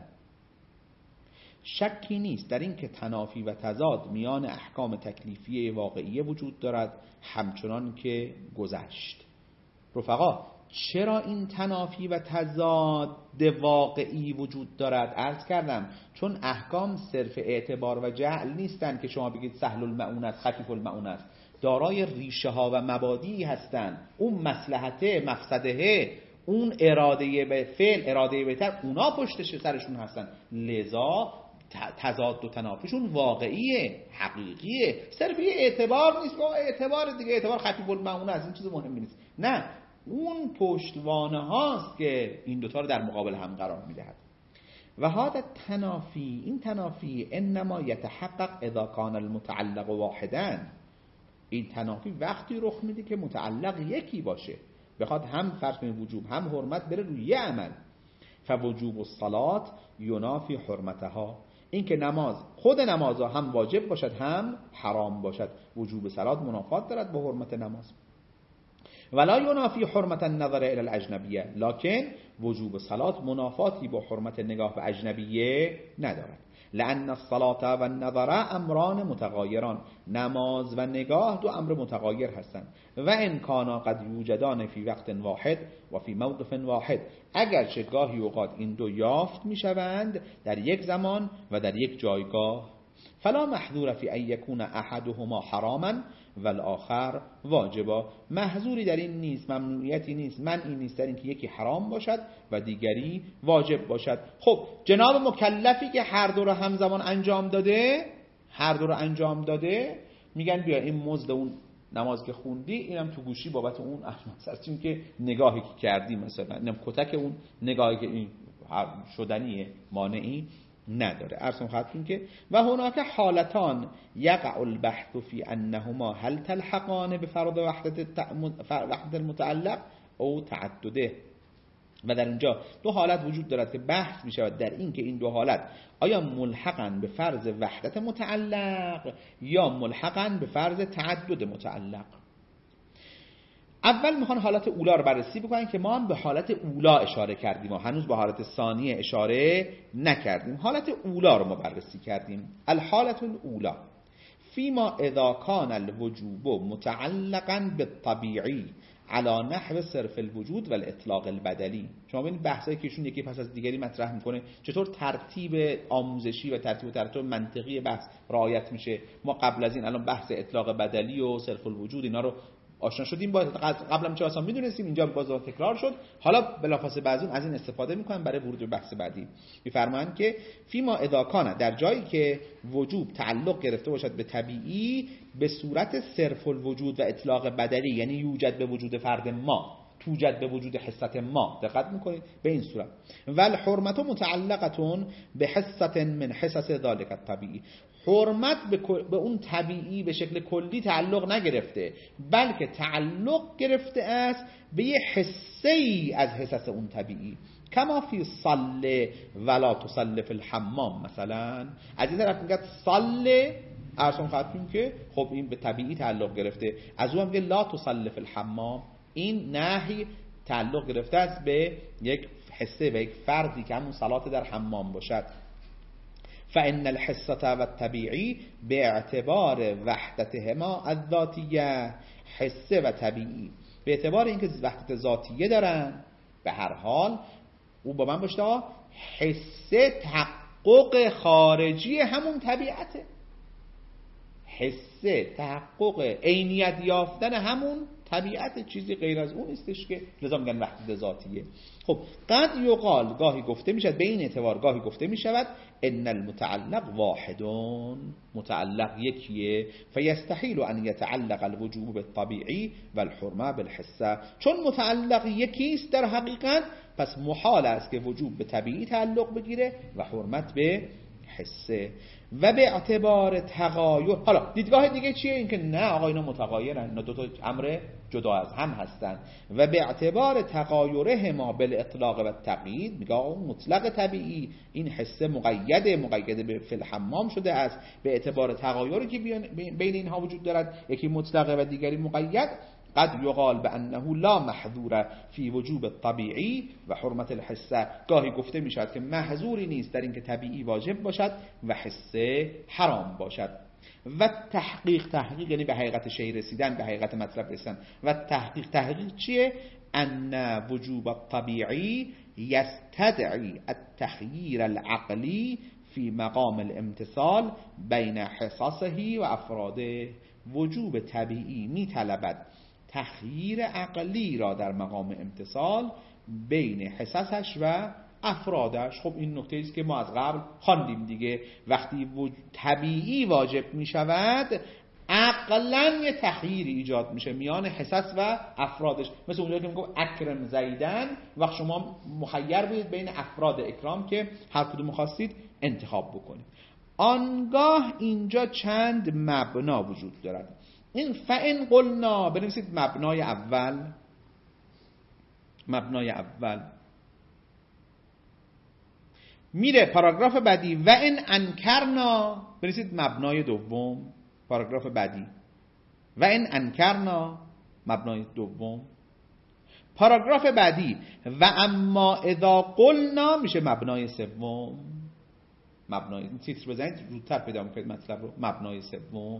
شکی نیست در این که تنافی و تضاد میان احکام تکلیفیه واقعیه وجود دارد همچنان که گذشت. رفقا چرا این تنافی و تضاد واقعی وجود دارد؟ عرض کردم چون احکام صرف اعتبار و جعل نیستند که شما بگید سهل المعون است خفیف المعون است، دارای ریشه ها و مبادی هستند. اون مصلحته مفسده اون اراده به فعل اراده بهتر اونا پشتش سرشون هستن، لذا تضاد و تنافیشون واقعیه حقیقیه، صرف یه اعتبار نیست که اعتبار دیگه اعتبار خفیف المعونه از این چیز مهمی نیست، نه اون پشتوانه هاست که این دوتا رو در مقابل هم قرار میدهد. و هذا تنافی، این تنافی انما یتحقق اذا کان المتعلق واحدا، این تنافی وقتی رخ میده که متعلق یکی باشه. بخواد هم فرض کنید وجوب هم حرمت بره روی یه عمل، فوجوب الصلات ینافی حرمتها، این که نماز خود نمازها هم واجب باشد هم حرام باشد، وجوب صلات منافات دارد با حرمت نماز. ولا ینافی حرمت النظر الی الاجنبیه، لکن وجوب صلات منافاتی با حرمت نگاه به اجنبیه ندارد. لأن الصلاة و النظر امران متغایران، نماز و نگاه دو امر متغایر هستند. و ان کانا قد یوجدان فی وقت واحد و فی موقف واحد، اگرچه گاهی اوقات این دو یافت میشوند در یک زمان و در یک جایگاه. فلا محذور فی ان یکون احدهما حراما و الاخر واجبا، محذوری در این نیست، ممنوعیتی نیست، منعی نیست در این که یکی حرام باشد و دیگری واجب باشد. خب جناب مکلفی که هر دو رو همزمان انجام داده، هر دو رو انجام داده، میگن بیا این مزد اون نماز که خوندی اینم تو گوشی بابت اون احمد است، چون که نگاهی که کردی مثلا اینم کتک اون نگاهی که این شدنیه، مانعی نداره. ارسم خاطرین که و هناك حالتان یقع البحث فی انهما هل تلحقان بفرض وحدت المتعلق او تعدده، و در اینجا دو حالت وجود دارد که بحث می شود در این که این دو حالت آیا ملحقن به فرض وحدت متعلق یا ملحقن به فرض تعدد متعلق. اول میخوان حالت اولا رو بررسی بکنن که ما هم به حالت اولا اشاره کردیم و هنوز به حالت ثانیه اشاره نکردیم. حالت اولا رو ما بررسی کردیم. الحالت الاولا فيما اذا كان الوجوب متعلقا بالطبيعي على نحو صرف الوجود و الاطلاق البدلی. شما ببینید بحثایی که ایشون یکی پس از دیگری مطرح میکنه چطور ترتیب آموزشی و ترتیب و ترتیب منطقی بحث رعایت میشه. ما قبل از این الان بحث اطلاق بدلی و صرف الوجود اینا رو آشنا شدیم، با قبلا هم چه اصلا میدونستیم، اینجا باز تکرار شد. حالا بلافاصله بعضی از این استفاده میکنن برای ورود به بحث بعدی. میفرمایند که فیما اذا کان، در جایی که وجوب تعلق گرفته باشد به طبیعی به صورت صرف الوجود و اطلاق بدلی، یعنی یوجد به وجود فرد ما، توجد به وجود حست ما، دقت میکنید به این صورت. ول حرمت متعلقتون به حست من حصص ذالک الطبیعی، حرمت به اون طبیعی به شکل کلی تعلق نگرفته، بلکه تعلق گرفته است به یه حصه ای از حصص اون طبیعی. کما فی صله ولا تصله فی الحمام مثلا، از این طرف میگه صله ارسون خواهدیم که خب این به طبیعی تعلق گرفته، از اون میگه لا تصله فی الحمام، این نهی تعلق گرفته است به یک حصه، به یک فردی که همون صلات در حمام باشد. فإن الحصة والطبيعي باعتبار وحدتهما الذاتیه، حصه و طبیعی به اعتبار اینکه وحدت ذاتیه دارن، به هر حال او با من باشه حصه تحقق خارجی همون طبیعته، حصه تحقق عینیت یافتن همون طبیعت، چیزی غیر از اون نیستش که لذا میگن وحدت ذاتیه. خب قد یقال، گاهی گفته میشد، به این اعتبار گاهی گفته میشود ان المتعلق واحدون، متعلق یکیه، فیستحیل ان یتعلق الوجوب بالطبیعی والحرمه بالحسه، چون متعلق یکیست در حقیقت پس محال است که وجوب به طبیعی تعلق بگیره و حرمت به حسه. و به اعتبار تغایر، حالا دیدگاه دیگه چیه؟ این که نه آقا اینا متغایرن، اینا دو تا امر جدا از هم هستن. و به اعتبار تغایره ما بالاطلاق و تقیید، میگه آقا مطلق طبیعی این حسه مقیده، مقیده به فی الحمام شده است، به اعتبار تغایری که بین اینها وجود دارد، یکی مطلقه و دیگری مقید. قد یقال بانه لا محظور فی وجوب الطبیعی و حرمت الحسه، گاهی گفته می شود که محظوری نیست در اینکه طبیعی واجب باشد و حسه حرام باشد. و تحقیق، تحقیق یعنی به حقیقت شی رسیدن، به حقیقت مطلب رسیدن. و تحقیق، تحقیق چیه؟ ان وجوب الطبیعی یستدعی التخییر العقلی فی مقام الامتثال بین حصصه و افراده، وجوب طبیعی می طلبد تخییر عقلی را در مقام امتثال بین حصصش و افرادش. خب این نکته است که ما از قبل خواندیم دیگه، وقتی طبیعی واجب می شود عقلا یه تخییری ایجاد میشه میان حصص و افرادش، مثل اونجایی که میگم اکرم زیدن، وقت شما مخیر بودید بین افراد اکرام که هر کدوم خواستید انتخاب بکنید. آنگاه اینجا چند مبنا وجود دارد. این فإن قلنا، بنویسید مبنای اول، مبنای اول. میره پاراگراف بعدی و ان انکرنا، برسید مبنای دوم، پاراگراف بعدی و ان انکرنا، مبنای دوم. پاراگراف بعدی و اما اذا قلنا، میشه مبنای سوم. مبنای تیتر بزنید زودتر پیدا میکنید مطلب رو. مبنای سوم.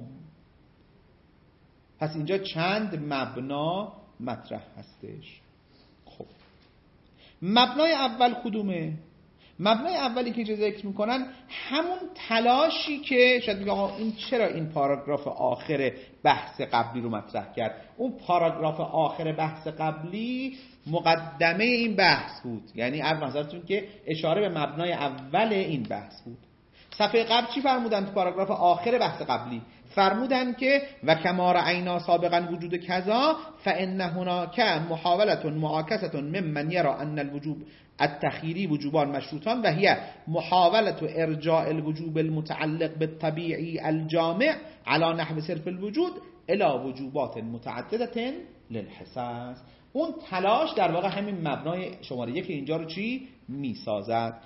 پس اینجا چند مبنا مطرح هستش. خب مبنای اول کدومه؟ مبنای اولی که چه ذکر میکنن همون تلاشی که شاید بگه آقا این چرا این پاراگراف آخر بحث قبلی رو مطرح کرد. اون پاراگراف آخر بحث قبلی مقدمه این بحث بود، یعنی عرض نظرتون که اشاره به مبنای اول این بحث بود. صفحه قبل چی فرمودن تو پاراگراف آخر بحث قبلی؟ فرمودن که و کما رأینا سابقا وجود کذا فإن هناك محاولة معاکسة ممن یرى ان الوجوب التخیری وجوبان مشروطان و هي محاولة ارجاع الوجوب المتعلق بالطبيعي الجامع على نحو صرف الوجود الى وجوبات متعددة للحساس. اون تلاش در واقع همین مبنای شماره یک اینجا رو چی میسازد؟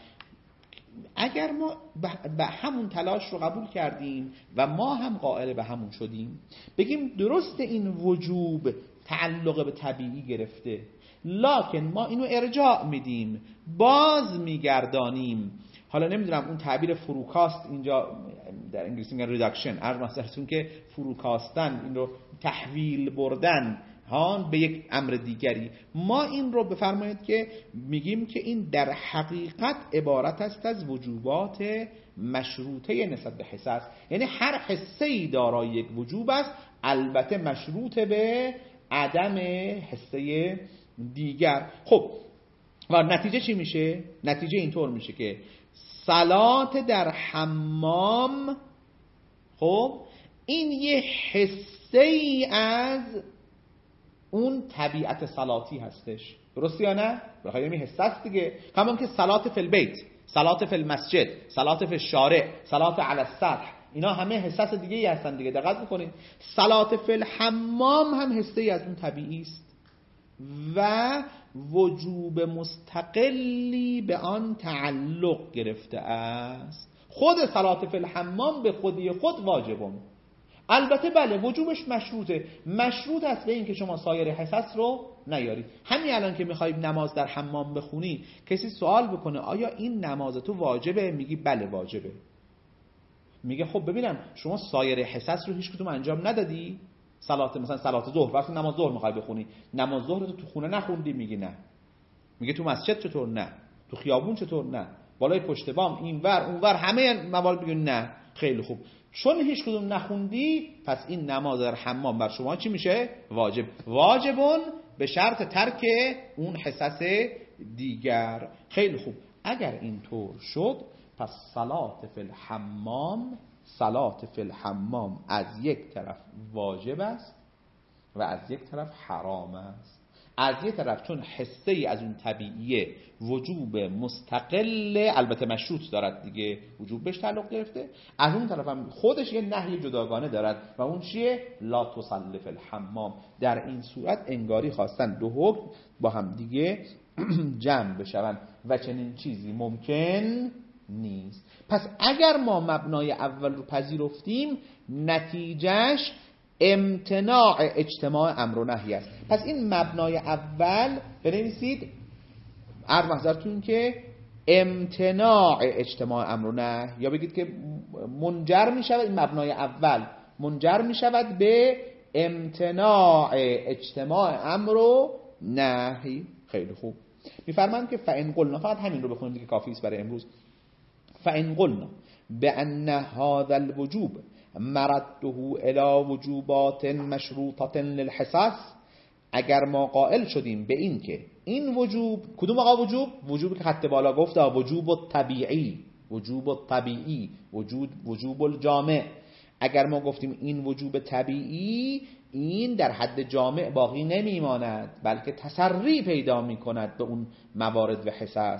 اگر ما به همون تلاش رو قبول کردیم و ما هم قائل به همون شدیم، بگیم درست این وجوب تعلق به طبیعی گرفته، لکن ما اینو ارجاع میدیم، باز میگردانیم. حالا نمیدونم اون تعبیر فروکاست اینجا در انگلیسی میگن ریداکشن، عرض مثلا که فروکاستن، این رو تحویل بردن ها به یک امر دیگری. ما این رو بفرمایید که میگیم که این در حقیقت عبارت است از وجوبات مشروطه نسبت به حس است، یعنی هر حسه‌ای دارای یک وجوب است، البته مشروط به عدم حسه دیگر. خب و نتیجه چی میشه؟ نتیجه اینطور میشه که صلات در حمام، خب این یه حسه ای از اون طبیعت صلاتی هستش، درسته یا نه؟ بخاطر این حس است دیگه. همون که صلات فی البیت، صلات فی المسجد، صلات فی الشارع، صلات علی السطح، اینا همه حساس دیگه ای هستن دیگه. دقت بکنید صلات فی الحمام هم حسه ای از اون طبیعی است و وجوب مستقلی به آن تعلق گرفته است. خود صلات فی الحمام به خودی خود واجبه، البته بله وجوبش مشروطه، مشروط است به این که شما سایر حساس رو نیارید. همین الان که میخوای نماز در حمام بخونی، کسی سوال بکنه آیا این نماز تو واجبه؟ میگی بله واجبه. میگه خب ببینم شما سایر حساس رو هیچ کدوم انجام ندادی؟ صلات مثلا صلات ظهر، وقتی نماز ظهر میخوای بخونی، نماز ظهر تو تو خونه نخوندی؟ میگی نه. میگه تو مسجد چطور؟ نه. تو خیابون چطور؟ نه. بالای پشت بام، اینور اونور، همه موارد میگن نه. خیلی خوب، چون هیچ کدوم نخوندی پس این نماز در حمام بر شما چی میشه؟ واجب. واجبون به شرط ترک اون حساس دیگر. خیلی خوب، اگر اینطور شد پس صلات فی الحمام، صلات فی الحمام از یک طرف واجب است و از یک طرف حرام است. از یک طرف چون حسه ای از اون طبیعیه وجوب مستقل، البته مشروط دارد دیگه، وجوب بهش تعلق گرفته، از اون طرف هم خودش یه نهی جداگانه دارد و اون چیه؟ لا تصلی فی الحمام. در این صورت انگاری خواستن دو حکم با هم دیگه جمع بشون و چنین چیزی ممکن نیست. پس اگر ما مبنای اول رو پذیرفتیم، نتیجهش امتناع اجتماع امر و نهی است. پس این مبنای اول بنویسید، عرض محضرتون که امتناع اجتماع امر و نهی، یا بگید که منجر می شود، این مبنای اول منجر می شود به امتناع اجتماع امر و نهی. خیلی خوب، میفرمایند که فإن قلنا، فقط همین رو بخونیم دیگه کافی است برای امروز. فإن قلنا بأن هذا الوجوب مرده الى وجوبات مشروطه للحساس، اگر ما قائل شدیم به این که این وجوب، کدوم آقا وجوب؟ وجوبی که خط بالا گفت، وجوب الطبیعی، وجوب الطبیعی، وجود وجوب الجامع. اگر ما گفتیم این وجوب طبیعی، این در حد جامع باقی نمیماند بلکه تسری پیدا میکند به اون موارد و حساس.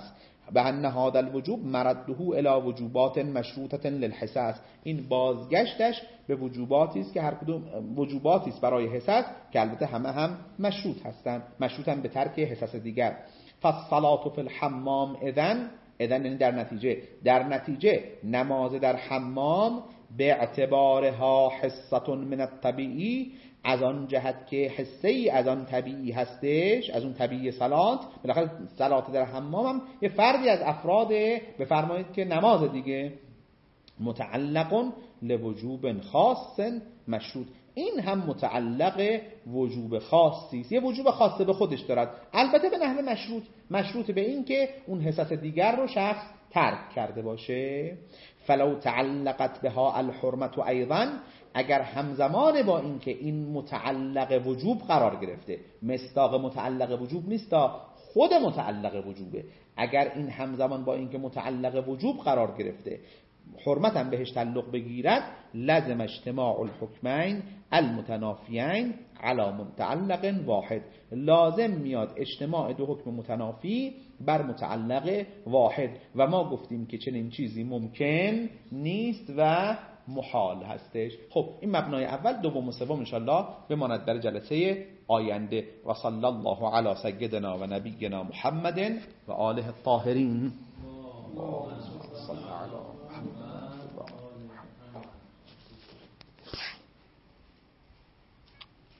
به ان هذا الوجوب مرده الی وجوبات مشروطه للحساس، این بازگشتش به وجوباتی است که هر کدوم وجوباتی است برای حساس که البته همه هم مشروط هستند، مشروطن به ترک حساس دیگر. فالصلاة فی الحمام اذن اذن یعنی در نتیجه در نتیجه نماز در حمام به اعتبارها حصة من الطبیعی، از آن جهت که حصه ای از آن طبیعی هستش، از اون طبیعی صلات، بالاخره صلات در حمام هم یه فردی از افراد، بفرمایید که نماز دیگه، متعلق لوجوب خاص مشروط، این هم متعلق وجوب خاصی است، یه وجوب خاصه به خودش دارد، البته به نحو مشروط، مشروط به این که اون حساس دیگر رو شخص ترک کرده باشه. فلو تعلقت بها الحرمت ایضا، اگر همزمان با این که این متعلق وجوب قرار گرفته، مصداق متعلق وجوب نیست، خود متعلق وجوبه، اگر این همزمان با این که متعلق وجوب قرار گرفته حرمت هم بهش تعلق بگیرد، لازم اجتماع الحکمین المتنافیین علی متعلق واحد، لازم میاد اجتماع دو حکم متنافی بر متعلق واحد، و ما گفتیم که چنین چیزی ممکن نیست و محال هستش. خب این مبنای اول، دوم و سوم ان شاء الله بماند در جلسه آینده. و صلی الله علی سیدنا و نبینا محمد و آله الطاهرین.